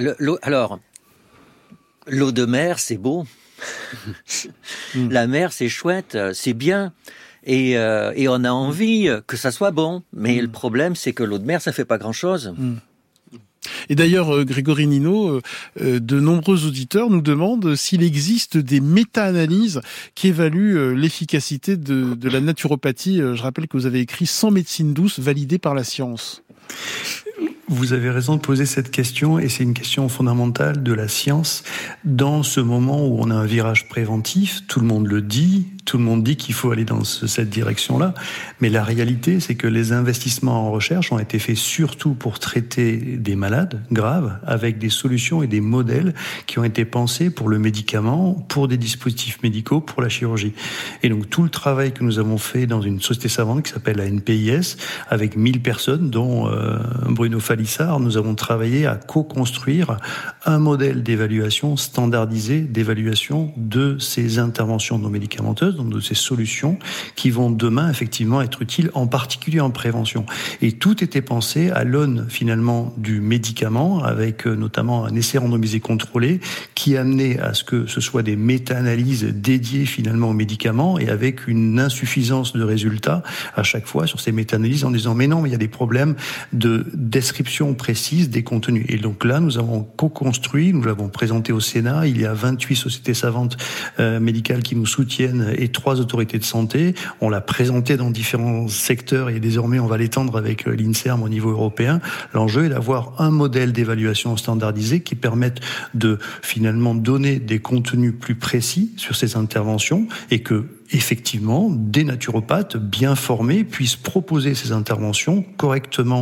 l'eau de mer, c'est beau. La mer, c'est chouette, c'est bien. Et on a envie que ça soit bon. Mais le problème, c'est que l'eau de mer, ça fait pas grand-chose. Et d'ailleurs, Grégory Nino, de nombreux auditeurs nous demandent s'il existe des méta-analyses qui évaluent l'efficacité de la naturopathie. Je rappelle que vous avez écrit 100 médecines douces validées par la science. Vous avez raison de poser cette question, et c'est une question fondamentale de la science. Dans ce moment où on a un virage préventif, tout le monde le dit, tout le monde dit qu'il faut aller dans cette direction-là, mais la réalité, c'est que les investissements en recherche ont été faits surtout pour traiter des malades graves, avec des solutions et des modèles qui ont été pensés pour le médicament, pour des dispositifs médicaux, pour la chirurgie. Et donc tout le travail que nous avons fait dans une société savante qui s'appelle la NPIS, avec 1000 personnes, dont Bruno Falissard, nous avons travaillé à co-construire un modèle d'évaluation standardisé, d'évaluation de ces interventions non médicamenteuses, donc de ces solutions qui vont demain effectivement être utiles, en particulier en prévention. Et tout était pensé à l'aune finalement du médicament, avec notamment un essai randomisé contrôlé qui amenait à ce que ce soit des méta-analyses dédiées finalement aux médicaments, et avec une insuffisance de résultats à chaque fois sur ces méta-analyses, en disant mais non, mais il y a des problèmes de description précise des contenus. Et donc là, nous avons co-construit, nous l'avons présenté au Sénat, il y a 28 sociétés savantes médicales qui nous soutiennent et 3 autorités de santé. On l'a présenté dans différents secteurs et désormais on va l'étendre avec l'INSERM au niveau européen. L'enjeu est d'avoir un modèle d'évaluation standardisé qui permette de finalement donner des contenus plus précis sur ces interventions, et que effectivement, des naturopathes bien formés puissent proposer ces interventions correctement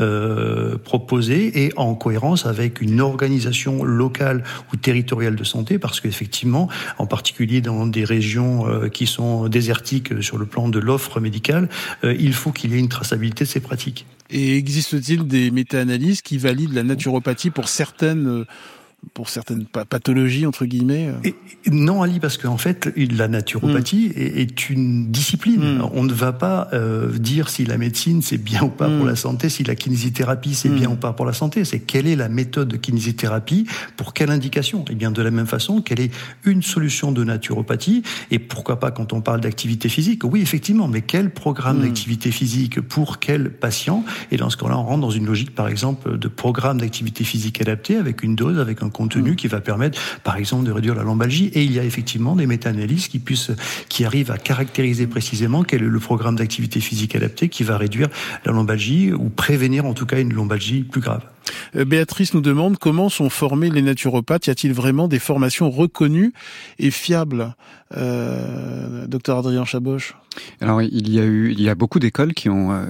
proposées et en cohérence avec une organisation locale ou territoriale de santé, parce qu'effectivement, en particulier dans des régions qui sont désertiques sur le plan de l'offre médicale, il faut qu'il y ait une traçabilité de ces pratiques. Et existe-t-il des méta-analyses qui valident la naturopathie pour certaines pour certaines pathologies entre guillemets. Non, Ali, parce qu'en fait, la naturopathie est une discipline. On ne va pas dire si la médecine c'est bien ou pas pour la santé, si la kinésithérapie c'est bien ou pas pour la santé. C'est quelle est la méthode de kinésithérapie pour quelle indication. Et bien de la même façon, quelle est une solution de naturopathie et pourquoi pas quand on parle d'activité physique. Oui, effectivement, mais quel programme d'activité physique pour quel patient. Et dans ce cas-là, on rentre dans une logique, par exemple, de programme d'activité physique adapté avec une dose, avec un contenu qui va permettre, par exemple, de réduire la lombalgie. Et il y a effectivement des méta-analyses qui arrivent à caractériser précisément quel est le programme d'activité physique adapté qui va réduire la lombalgie ou prévenir en tout cas une lombalgie plus grave. Béatrice nous demande comment sont formés les naturopathes. Y a-t-il vraiment des formations reconnues et fiables, Dr Adrien Chaboche? Alors il y a beaucoup d'écoles qui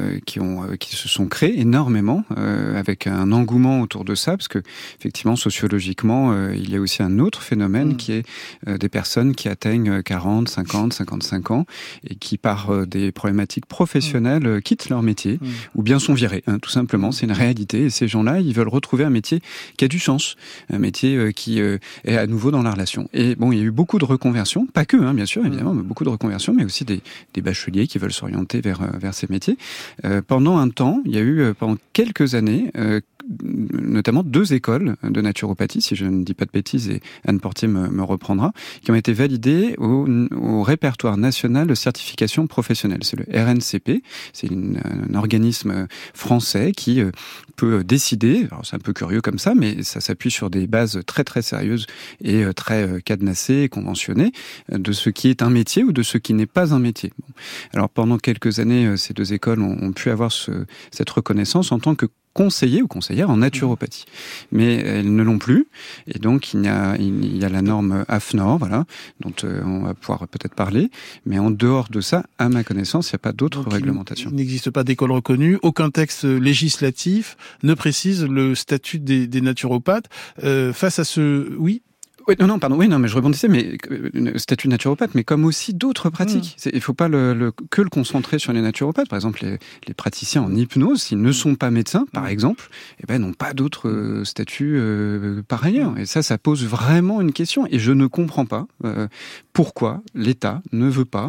se sont créées énormément avec un engouement autour de ça, parce que effectivement sociologiquement il y a aussi un autre phénomène qui est des personnes qui atteignent 40, 50, 55 ans et qui par des problématiques professionnelles quittent leur métier ou bien sont virés, tout simplement. C'est une réalité et ces gens-là ils veulent retrouver un métier qui a du sens, un métier qui est à nouveau dans la relation. Et bon, il y a eu beaucoup de reconversions, pas que, bien sûr, évidemment, mais beaucoup de reconversions, mais aussi des bacheliers qui veulent s'orienter vers ces métiers. Pendant un temps, il y a eu, pendant quelques années, notamment 2 écoles de naturopathie, si je ne dis pas de bêtises, et Anne Portier me reprendra, qui ont été validées au répertoire national de certification professionnelle. C'est le RNCP, c'est un organisme français qui peut décider, alors c'est un peu curieux comme ça, mais ça s'appuie sur des bases très très sérieuses et très cadenassées et conventionnées, de ce qui est un métier ou de ce qui n'est pas un métier. Bon. Alors pendant quelques années, ces 2 écoles ont pu avoir cette reconnaissance en tant que conseiller ou conseillère en naturopathie. Mais elles ne l'ont plus. Et donc, il y a la norme AFNOR, voilà, dont on va pouvoir peut-être parler. Mais en dehors de ça, à ma connaissance, il n'y a pas d'autres réglementations. Il n'existe pas d'école reconnue. Aucun texte législatif ne précise le statut des naturopathes. Face à ce... Oui. Oui, pardon. Oui, mais je rebondissais, mais statut de naturopathe, mais comme aussi d'autres pratiques. Il faut pas le concentrer sur les naturopathes. Par exemple, les praticiens en hypnose, s'ils ne sont pas médecins, par exemple, n'ont pas d'autres statuts par ailleurs. Et ça pose vraiment une question. Et je ne comprends pas pourquoi l'État ne veut pas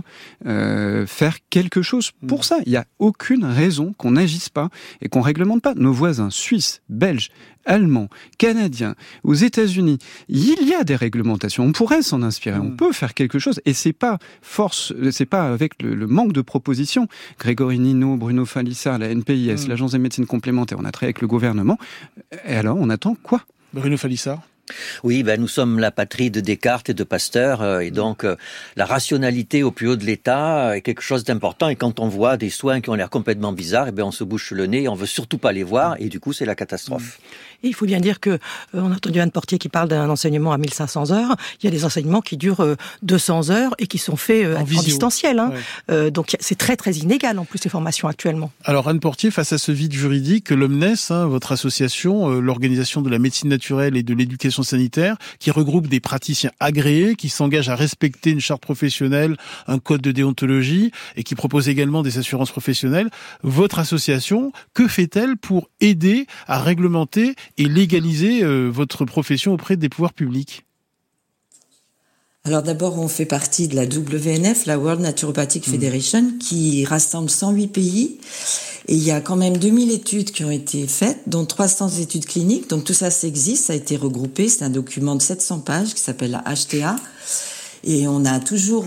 faire quelque chose pour ça. Il n'y a aucune raison qu'on n'agisse pas et qu'on réglemente pas. Nos voisins suisses, belges, allemands, canadiens, aux États-Unis, il y a des réglementations. On pourrait s'en inspirer. On peut faire quelque chose. Et c'est pas avec le manque de propositions. Grégory Nino, Bruno Falissard, la NPIS, l'Agence des médecines complémentaires, on a travaillé avec le gouvernement. Et alors, on attend quoi? Bruno Falissard? Oui, nous sommes la patrie de Descartes et de Pasteur, et donc la rationalité au plus haut de l'État est quelque chose d'important. Et quand on voit des soins qui ont l'air complètement bizarres, on se bouche le nez, et on veut surtout pas les voir, et du coup c'est la catastrophe. Et il faut bien dire que, on a entendu Anne Portier qui parle d'un enseignement à 1500 heures. Il y a des enseignements qui durent 200 heures et qui sont faits en distanciel. Donc c'est très très inégal en plus ces formations actuellement. Alors Anne Portier, face à ce vide juridique, l'Omnes, votre association, l'organisation de la médecine naturelle et de l'éducation sanitaire, qui regroupe des praticiens agréés, qui s'engagent à respecter une charte professionnelle, un code de déontologie et qui propose également des assurances professionnelles. Votre association, que fait-elle pour aider à réglementer et légaliser votre profession auprès des pouvoirs publics? Alors d'abord, on fait partie de la WNF, la World Naturopathic Federation, qui rassemble 108 pays. Et il y a quand même 2000 études qui ont été faites, dont 300 études cliniques. Donc tout ça, ça existe, ça a été regroupé. C'est un document de 700 pages qui s'appelle la HTA. Et on a toujours,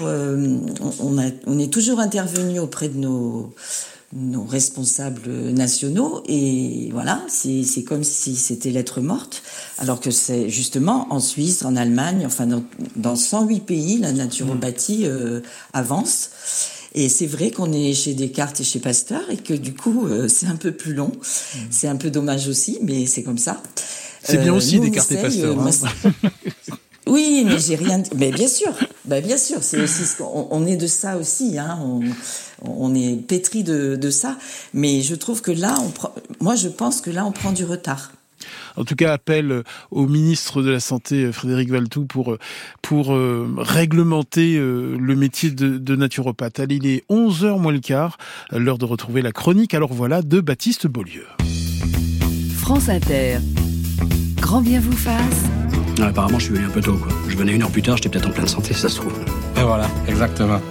on est toujours intervenu auprès de nos responsables nationaux, et voilà, c'est comme si c'était lettre morte, alors que c'est justement en Suisse, en Allemagne, enfin dans 108 pays, la naturopathie avance. Et c'est vrai qu'on est chez Descartes et chez Pasteur, et que du coup c'est un peu plus long. C'est un peu dommage aussi, mais c'est comme ça. C'est bien aussi Descartes et Pasteur. Oui, mais j'ai rien. Mais bien sûr, c'est aussi on est de ça aussi, on est pétri de ça. Mais je trouve que là, je pense que là, on prend du retard. En tout cas, appel au ministre de la Santé, Frédéric Valletoux, pour réglementer le métier de naturopathe. Allez, il est 11h moins le quart, l'heure de retrouver la chronique. Alors voilà, de Baptiste Beaulieu. France Inter. Grand bien vous fasse. Ouais, apparemment, je suis venu un peu tôt, quoi. Je venais 1 heure plus tard, j'étais peut-être en pleine santé, si ça se trouve. Et voilà, exactement.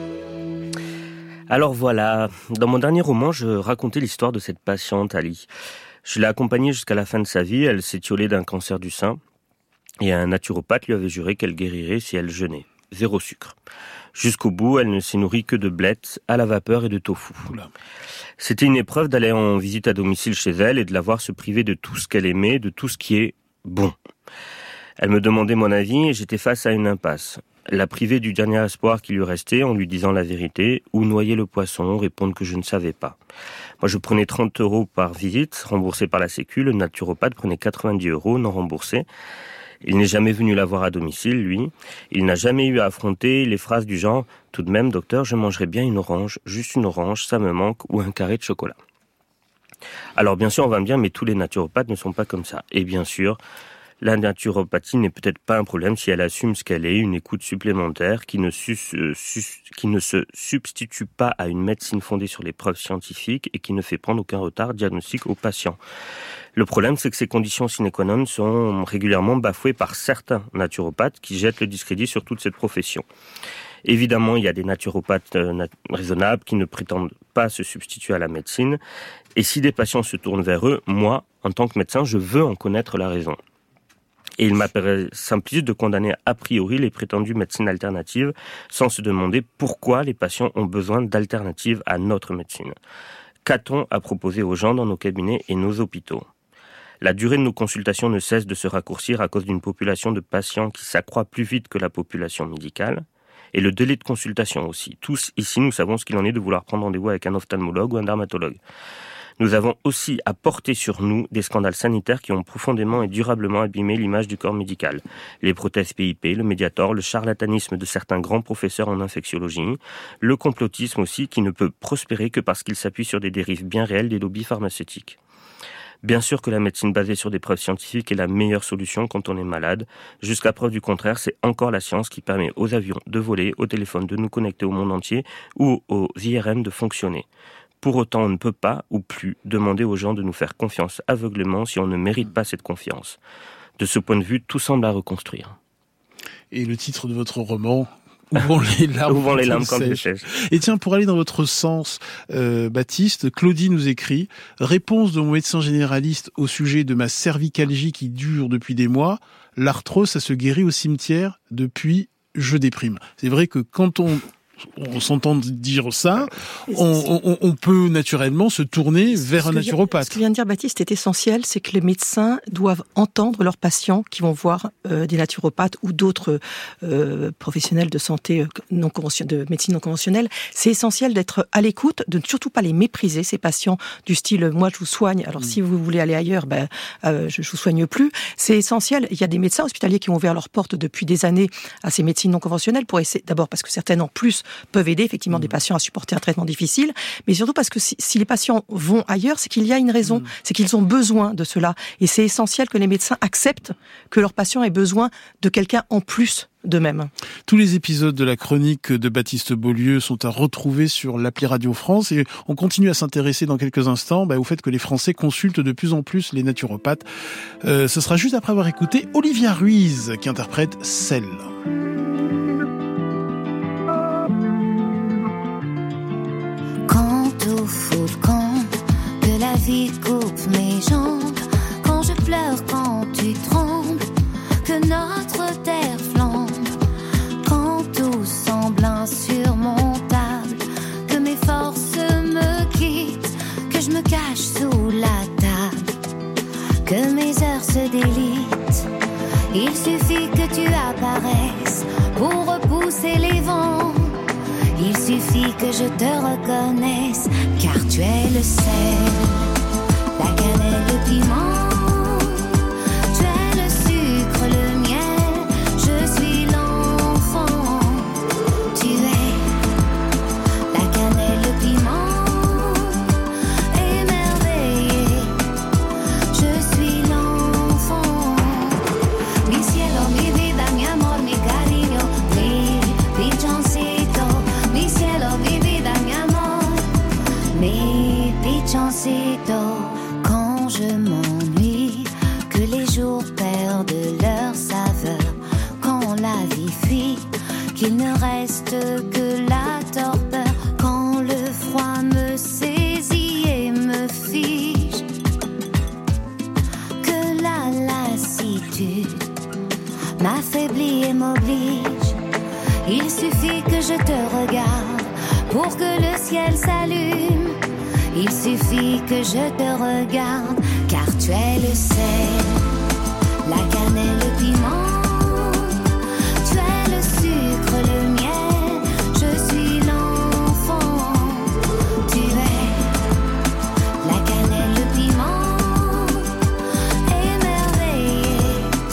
Alors voilà, dans mon dernier roman, je racontais l'histoire de cette patiente, Ali. Je l'ai accompagnée jusqu'à la fin de sa vie, elle s'étiolait d'un cancer du sein, et un naturopathe lui avait juré qu'elle guérirait si elle jeûnait. 0 sucre. Jusqu'au bout, elle ne s'est nourrie que de blettes à la vapeur et de tofu. Oula. C'était une épreuve d'aller en visite à domicile chez elle et de la voir se priver de tout ce qu'elle aimait, de tout ce qui est bon. Elle me demandait mon avis et j'étais face à une impasse. La priver du dernier espoir qui lui restait en lui disant la vérité, ou noyer le poisson, répondre que je ne savais pas. Moi, je prenais 30 € par visite, remboursé par la Sécu. Le naturopathe prenait 90 € non remboursés. Il n'est jamais venu la voir à domicile, lui. Il n'a jamais eu à affronter les phrases du genre « Tout de même, docteur, je mangerais bien une orange, juste une orange, ça me manque, ou un carré de chocolat. » Alors bien sûr, on va me dire « Mais tous les naturopathes ne sont pas comme ça. » Et bien sûr, la naturopathie n'est peut-être pas un problème si elle assume ce qu'elle est, une écoute supplémentaire qui ne se substitue pas à une médecine fondée sur les preuves scientifiques et qui ne fait prendre aucun retard diagnostique aux patients. Le problème, c'est que ces conditions sine qua non sont régulièrement bafouées par certains naturopathes qui jettent le discrédit sur toute cette profession. Évidemment, il y a des naturopathes raisonnables qui ne prétendent pas se substituer à la médecine. Et si des patients se tournent vers eux, moi, en tant que médecin, je veux en connaître la raison. Et il m'apparaît simpliste de condamner a priori les prétendues médecines alternatives sans se demander pourquoi les patients ont besoin d'alternatives à notre médecine. Qu'a-t-on à proposer aux gens dans nos cabinets et nos hôpitaux ? La durée de nos consultations ne cesse de se raccourcir à cause d'une population de patients qui s'accroît plus vite que la population médicale. Et le délai de consultation aussi. Tous ici, nous savons ce qu'il en est de vouloir prendre rendez-vous avec un ophtalmologue ou un dermatologue. Nous avons aussi à porter sur nous des scandales sanitaires qui ont profondément et durablement abîmé l'image du corps médical. Les prothèses PIP, le Mediator, le charlatanisme de certains grands professeurs en infectiologie, le complotisme aussi qui ne peut prospérer que parce qu'il s'appuie sur des dérives bien réelles des lobbies pharmaceutiques. Bien sûr que la médecine basée sur des preuves scientifiques est la meilleure solution quand on est malade. Jusqu'à preuve du contraire, c'est encore la science qui permet aux avions de voler, aux téléphones de nous connecter au monde entier ou aux IRM de fonctionner. Pour autant, on ne peut pas, ou plus, demander aux gens de nous faire confiance aveuglément si on ne mérite pas cette confiance. De ce point de vue, tout semble à reconstruire. Et le titre de votre roman, Ouvrons les larmes quand elles sèchent. Et tiens, pour aller dans votre sens, Baptiste, Claudie nous écrit « Réponse de mon médecin généraliste au sujet de ma cervicalgie qui dure depuis des mois. L'arthrose, ça se guérit au cimetière depuis je déprime. » C'est vrai que quand on s'entend dire ça, on peut naturellement se tourner vers un naturopathe. Ce que vient de dire Baptiste est essentiel, c'est que les médecins doivent entendre leurs patients qui vont voir des naturopathes ou d'autres professionnels de santé de médecine non conventionnelle. C'est essentiel d'être à l'écoute, de ne surtout pas les mépriser, ces patients du style « moi je vous soigne, alors si vous voulez aller ailleurs, je vous soigne plus ». C'est essentiel. Il y a des médecins hospitaliers qui ont ouvert leurs portes depuis des années à ces médecines non conventionnelles pour essayer, d'abord parce que certaines en plus peuvent aider effectivement des patients à supporter un traitement difficile, mais surtout parce que si les patients vont ailleurs, c'est qu'il y a une raison, c'est qu'ils ont besoin de cela. Et c'est essentiel que les médecins acceptent que leurs patients aient besoin de quelqu'un en plus d'eux-mêmes. Tous les épisodes de la chronique de Baptiste Beaulieu sont à retrouver sur l'appli Radio France et on continue à s'intéresser dans quelques instants au fait que les Français consultent de plus en plus les naturopathes. Ce sera juste après avoir écouté Olivia Ruiz qui interprète Celle. Au faux camp, que la vie coupe mes jambes, quand je pleure, quand tu trembles, que notre terre flambe, quand tout semble insurmontable, que mes forces me quittent, que je me cache sous la table, que mes heures se délitent. Il suffit que tu apparaisses pour repousser les vents. Il suffit que je te reconnaisse, car tu es le sel, la cannelle, le piment. Tu es le sucre, le miel, je suis l'enfant. Tu es la cannelle, le piment, émerveillé. Je suis l'enfant. Mi cielo, mi vida, mi amor, mi cariño, mi pichoncito. Mi cielo, mi vida, mi amor, mi pichoncito. Quand je m'ennuie, que les jours perdent leur saveur. pour que le ciel s'allume. Il suffit que je te regarde, car tu es le sel, la cannelle, le piment. Tu es le sucre, le miel, je suis l'enfant. Tu es la cannelle, le piment, émerveillé,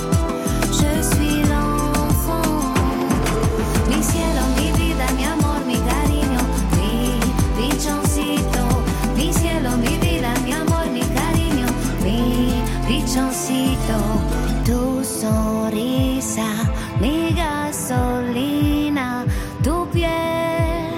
je suis l'enfant. Mi cielo, mi vida, mi amor, mi cariño, mi pichoncito. Mi cielo, mi vida, mi amor, mi cariño, mi pichoncito. Tu sonrisa, mi gasolina, tu piel,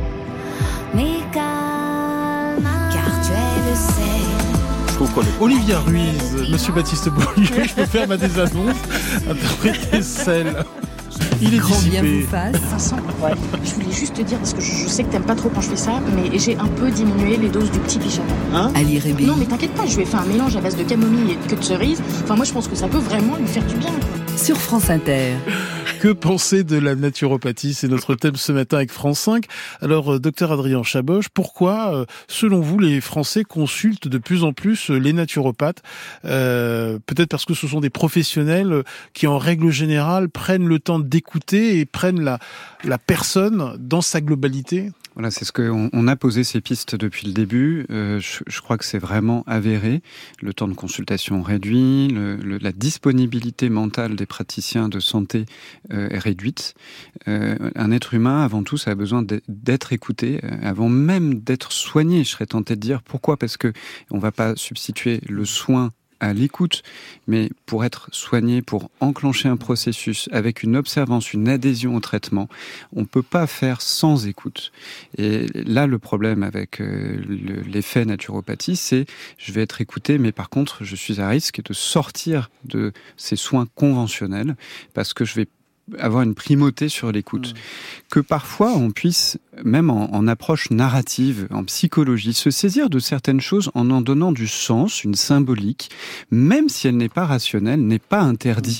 mi calma, car tu es le sel. Olivia Ruiz, Monsieur Baptiste Beaulieu, je peux faire ma désannonce, interpréter celle. Il est Grand bien dissipé. vous fasse. Vincent, je voulais juste te dire, parce que je sais que t'aimes pas trop quand je fais ça, mais j'ai un peu diminué les doses du petit pyjama. À lire et obéir. Non mais t'inquiète pas, je lui ai fait un mélange à base de camomille et de queue de cerise. Enfin moi je pense que ça peut vraiment lui faire du bien. Sur France Inter. Que penser de la naturopathie? C'est notre thème ce matin avec France 5. Alors, docteur Adrien Chaboche, pourquoi, selon vous, les Français consultent de plus en plus les naturopathes? Peut-être parce que ce sont des professionnels qui, en règle générale, prennent le temps d'écouter et prennent la personne dans sa globalité? Voilà, c'est ce qu'on a posé ces pistes depuis le début. Je crois que c'est vraiment avéré. Le temps de consultation réduit, la disponibilité mentale des praticiens de santé est réduite. Un être humain, avant tout, ça a besoin d'être écouté, avant même d'être soigné. Je serais tenté de dire pourquoi, parce que on va pas substituer le soin à l'écoute, mais pour être soigné, pour enclencher un processus avec une observance, une adhésion au traitement, on peut pas faire sans écoute. Et là, le problème avec l'effet naturopathie, c'est je vais être écouté, mais par contre, je suis à risque de sortir de ces soins conventionnels parce que je vais avoir une primauté sur l'écoute. Que parfois on puisse, même en approche narrative, en psychologie, se saisir de certaines choses en donnant du sens, une symbolique, même si elle n'est pas rationnelle, n'est pas interdit.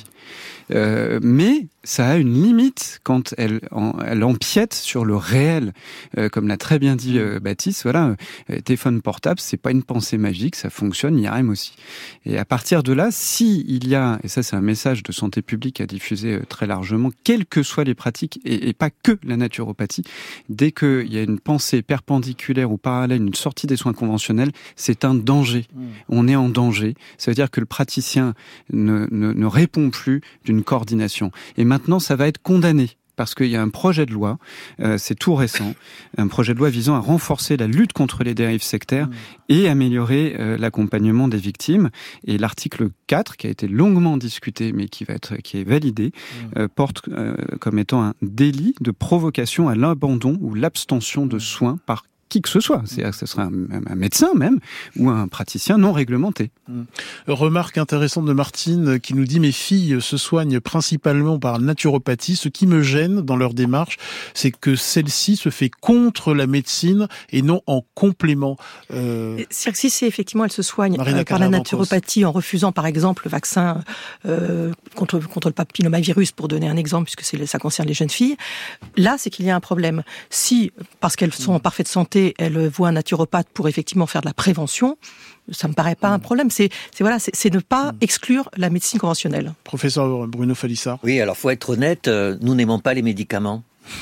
Mais ça a une limite quand elle empiète sur le réel. Comme l'a très bien dit Baptiste, voilà, téléphone portable, c'est pas une pensée magique, ça fonctionne, IRM aussi. Et à partir de là, si il y a, et ça c'est un message de santé publique à diffuser très largement, quelles que soient les pratiques, et pas que la naturopathie, dès qu'il y a une pensée perpendiculaire ou parallèle, une sortie des soins conventionnels, c'est un danger. On est en danger. Ça veut dire que le praticien ne répond plus d'une coordination. Et maintenant, ça va être condamné. Parce qu'il y a un projet de loi, c'est tout récent, un projet de loi visant à renforcer la lutte contre les dérives sectaires et améliorer l'accompagnement des victimes. Et l'article 4, qui a été longuement discuté, mais qui est validé, porte comme étant un délit de provocation à l'abandon ou l'abstention de soins par qui que ce soit, c'est-à-dire que ce serait un médecin même, ou un praticien non réglementé. Remarque intéressante de Martine qui nous dit « Mes filles se soignent principalement par naturopathie. Ce qui me gêne dans leur démarche, c'est que celle-ci se fait contre la médecine et non en complément. » C'est-à-dire que si effectivement elle se soigne Marina par la Carrère-Dancos. naturopathie en refusant par exemple le vaccin contre le papillomavirus, pour donner un exemple, puisque ça concerne les jeunes filles, là c'est qu'il y a un problème. Si, parce qu'elles sont en parfaite santé, elle voit un naturopathe pour effectivement faire de la prévention, ça me paraît pas un problème. C'est ne pas exclure la médecine conventionnelle. Professeur Bruno Falissard. Oui, alors faut être honnête, nous n'aimons pas les médicaments.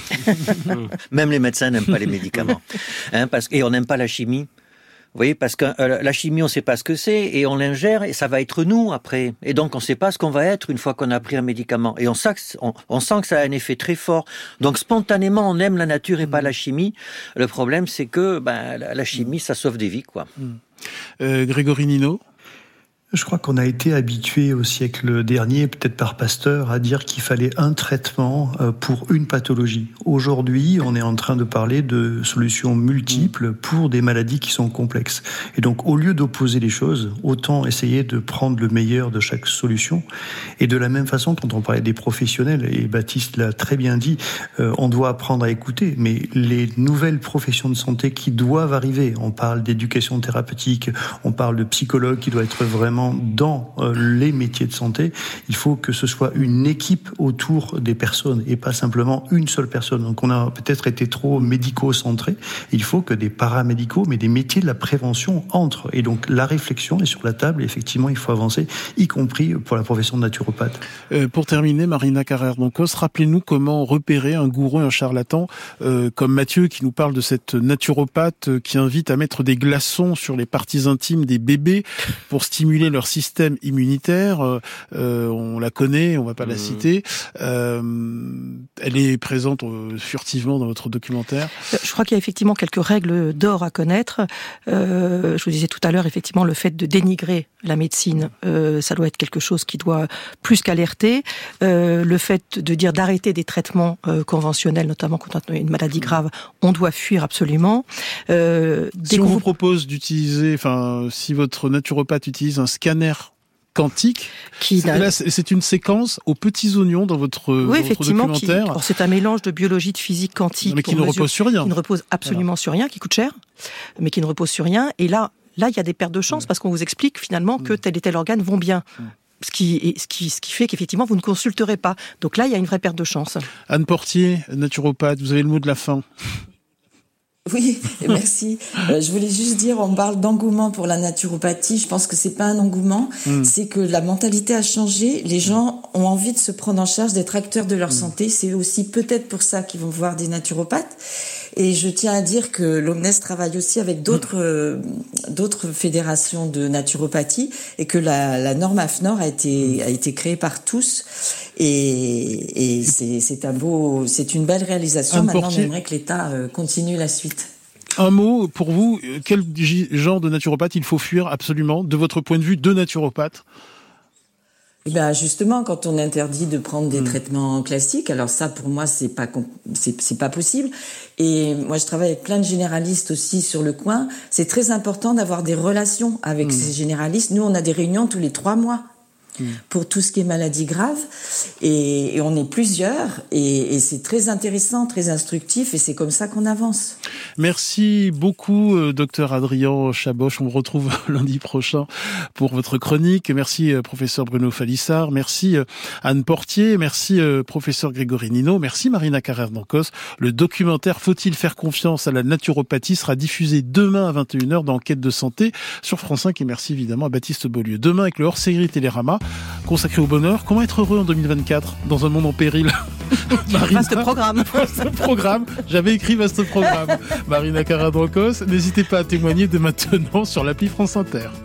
Même les médecins n'aiment pas les médicaments. Et on n'aime pas la chimie. Vous voyez, parce que la chimie, on ne sait pas ce que c'est, et on l'ingère, et ça va être nous après. Et donc, on ne sait pas ce qu'on va être une fois qu'on a pris un médicament. Et on sent que ça a un effet très fort. Donc, spontanément, on aime la nature et pas la chimie. Le problème, c'est que la chimie, ça sauve des vies, quoi. Grégory Nino. Je crois qu'on a été habitué au siècle dernier, peut-être par Pasteur, à dire qu'il fallait un traitement pour une pathologie. Aujourd'hui, on est en train de parler de solutions multiples pour des maladies qui sont complexes. Et donc, au lieu d'opposer les choses, autant essayer de prendre le meilleur de chaque solution. Et de la même façon, quand on parlait des professionnels, et Baptiste l'a très bien dit, on doit apprendre à écouter. Mais les nouvelles professions de santé qui doivent arriver, on parle d'éducation thérapeutique, on parle de psychologue qui doit être vraiment effectivement, dans les métiers de santé, il faut que ce soit une équipe autour des personnes et pas simplement une seule personne. Donc on a peut-être été trop médico-centré. Il faut que des paramédicaux, mais des métiers de la prévention entrent. Et donc la réflexion est sur la table et effectivement il faut avancer, y compris pour la profession de naturopathe. Pour terminer, Marina Carrère-Dancos, rappelez-nous comment repérer un gourou et un charlatan comme Mathieu qui nous parle de cette naturopathe qui invite à mettre des glaçons sur les parties intimes des bébés pour stimuler leur système immunitaire. On la connaît, on va pas la citer. Elle est présente furtivement dans votre documentaire. Je crois qu'il y a effectivement quelques règles d'or à connaître. Je vous disais tout à l'heure, effectivement, le fait de dénigrer la médecine, ça doit être quelque chose qui doit plus qu'alerter. Le fait de dire d'arrêter des traitements conventionnels, notamment quand on a une maladie grave, on doit fuir absolument. Si on vous propose d'utiliser, si votre naturopathe utilise un scanner quantique, là, c'est une séquence aux petits oignons dans votre documentaire. Alors, c'est un mélange de biologie, de physique quantique. Mais qui ne repose sur rien. Qui ne repose absolument sur rien, qui coûte cher, mais qui ne repose sur rien. Et là, il y a des pertes de chance parce qu'on vous explique finalement que tel et tel organe vont bien. Ce qui fait qu'effectivement, vous ne consulterez pas. Donc là, il y a une vraie perte de chance. Anne Portier, naturopathe, vous avez le mot de la fin. Oui, merci. Je voulais juste dire, on parle d'engouement pour la naturopathie. Je pense que c'est pas un engouement, c'est que la mentalité a changé. Les gens ont envie de se prendre en charge, d'être acteurs de leur santé. C'est aussi peut-être pour ça qu'ils vont voir des naturopathes. Et je tiens à dire que l'Omnes travaille aussi avec d'autres fédérations de naturopathie et que la norme AFNOR a été créée par tous. Et c'est une belle réalisation. Maintenant, on aimerait que l'État continue la suite. Un mot pour vous, quel genre de naturopathe il faut fuir absolument, de votre point de vue de naturopathe? Justement, quand on interdit de prendre des traitements classiques, alors ça, pour moi, c'est pas possible. Et moi, je travaille avec plein de généralistes aussi sur le coin. C'est très important d'avoir des relations avec ces généralistes. Nous, on a des réunions tous les 3 mois. Pour tout ce qui est maladie grave, et on est plusieurs, et c'est très intéressant, très instructif, et c'est comme ça qu'on avance. Merci beaucoup, docteur Adrien Chaboch. On vous retrouve lundi prochain pour votre chronique. Merci, professeur Bruno Falissard. Merci, Anne Portier. Merci, professeur Grégory Nino. Merci, Marina Carrère-Dancos. Le documentaire Faut-il faire confiance à la naturopathie sera diffusé demain à 21h dans Enquête de santé sur France 5. Et merci évidemment à Baptiste Beaulieu. Demain, avec le hors-série Télérama, consacré au bonheur. Comment être heureux en 2024 dans un monde en péril? Vaste programme. Vaste programme. J'avais écrit vaste programme. Marina Carrère-Dancos, n'hésitez pas à témoigner dès maintenant sur l'appli France Inter.